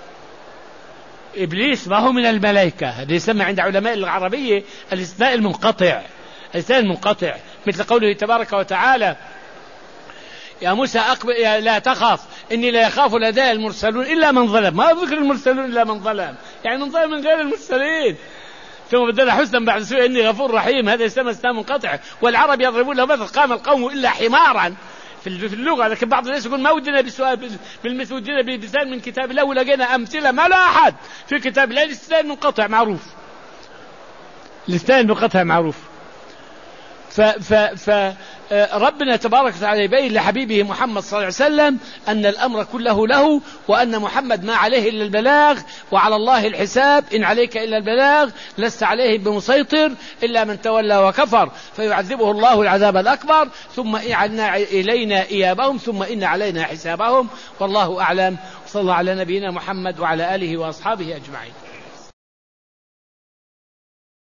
إبليس ما هو من الملائكة. هذا يسمى عند علماء العربية الاستثناء المنقطع، الاستثناء المنقطع، مثل قوله تبارك وتعالى يا موسى أقبل يا لا تخاف إني لا يخاف لدي المرسلون إلا من ظلم، ما ذكر المرسلون إلا من ظلم، يعني من ظلم من غير المرسلين، ثم بدل حسنا بعد سوء إني غفور رحيم، هذا يسمى استثناء منقطع. والعرب يضربون له مثل قام القوم إلا حمارا في اللغة، لكن بعض الناس يقول ما ودنا بسؤال بالمثل، ودنا بمثال من كتاب الله، ولقينا أمثلة ما لا أحد في كتاب الله. الاستثناء المنقطع معروف، الاستثناء المنقطع معروف. فربنا تبارك وتعالى يبين لحبيبه محمد صلى الله عليه وسلم أن الأمر كله له، وأن محمد ما عليه إلا البلاغ، وعلى الله الحساب، إن عليك إلا البلاغ لست عليه بمسيطر إلا من تولى وكفر فيعذبه الله العذاب الأكبر ثم إعلنا إلينا إيابهم ثم إن علينا حسابهم. والله أعلم. صلى الله على نبينا محمد وعلى آله وأصحابه أجمعين.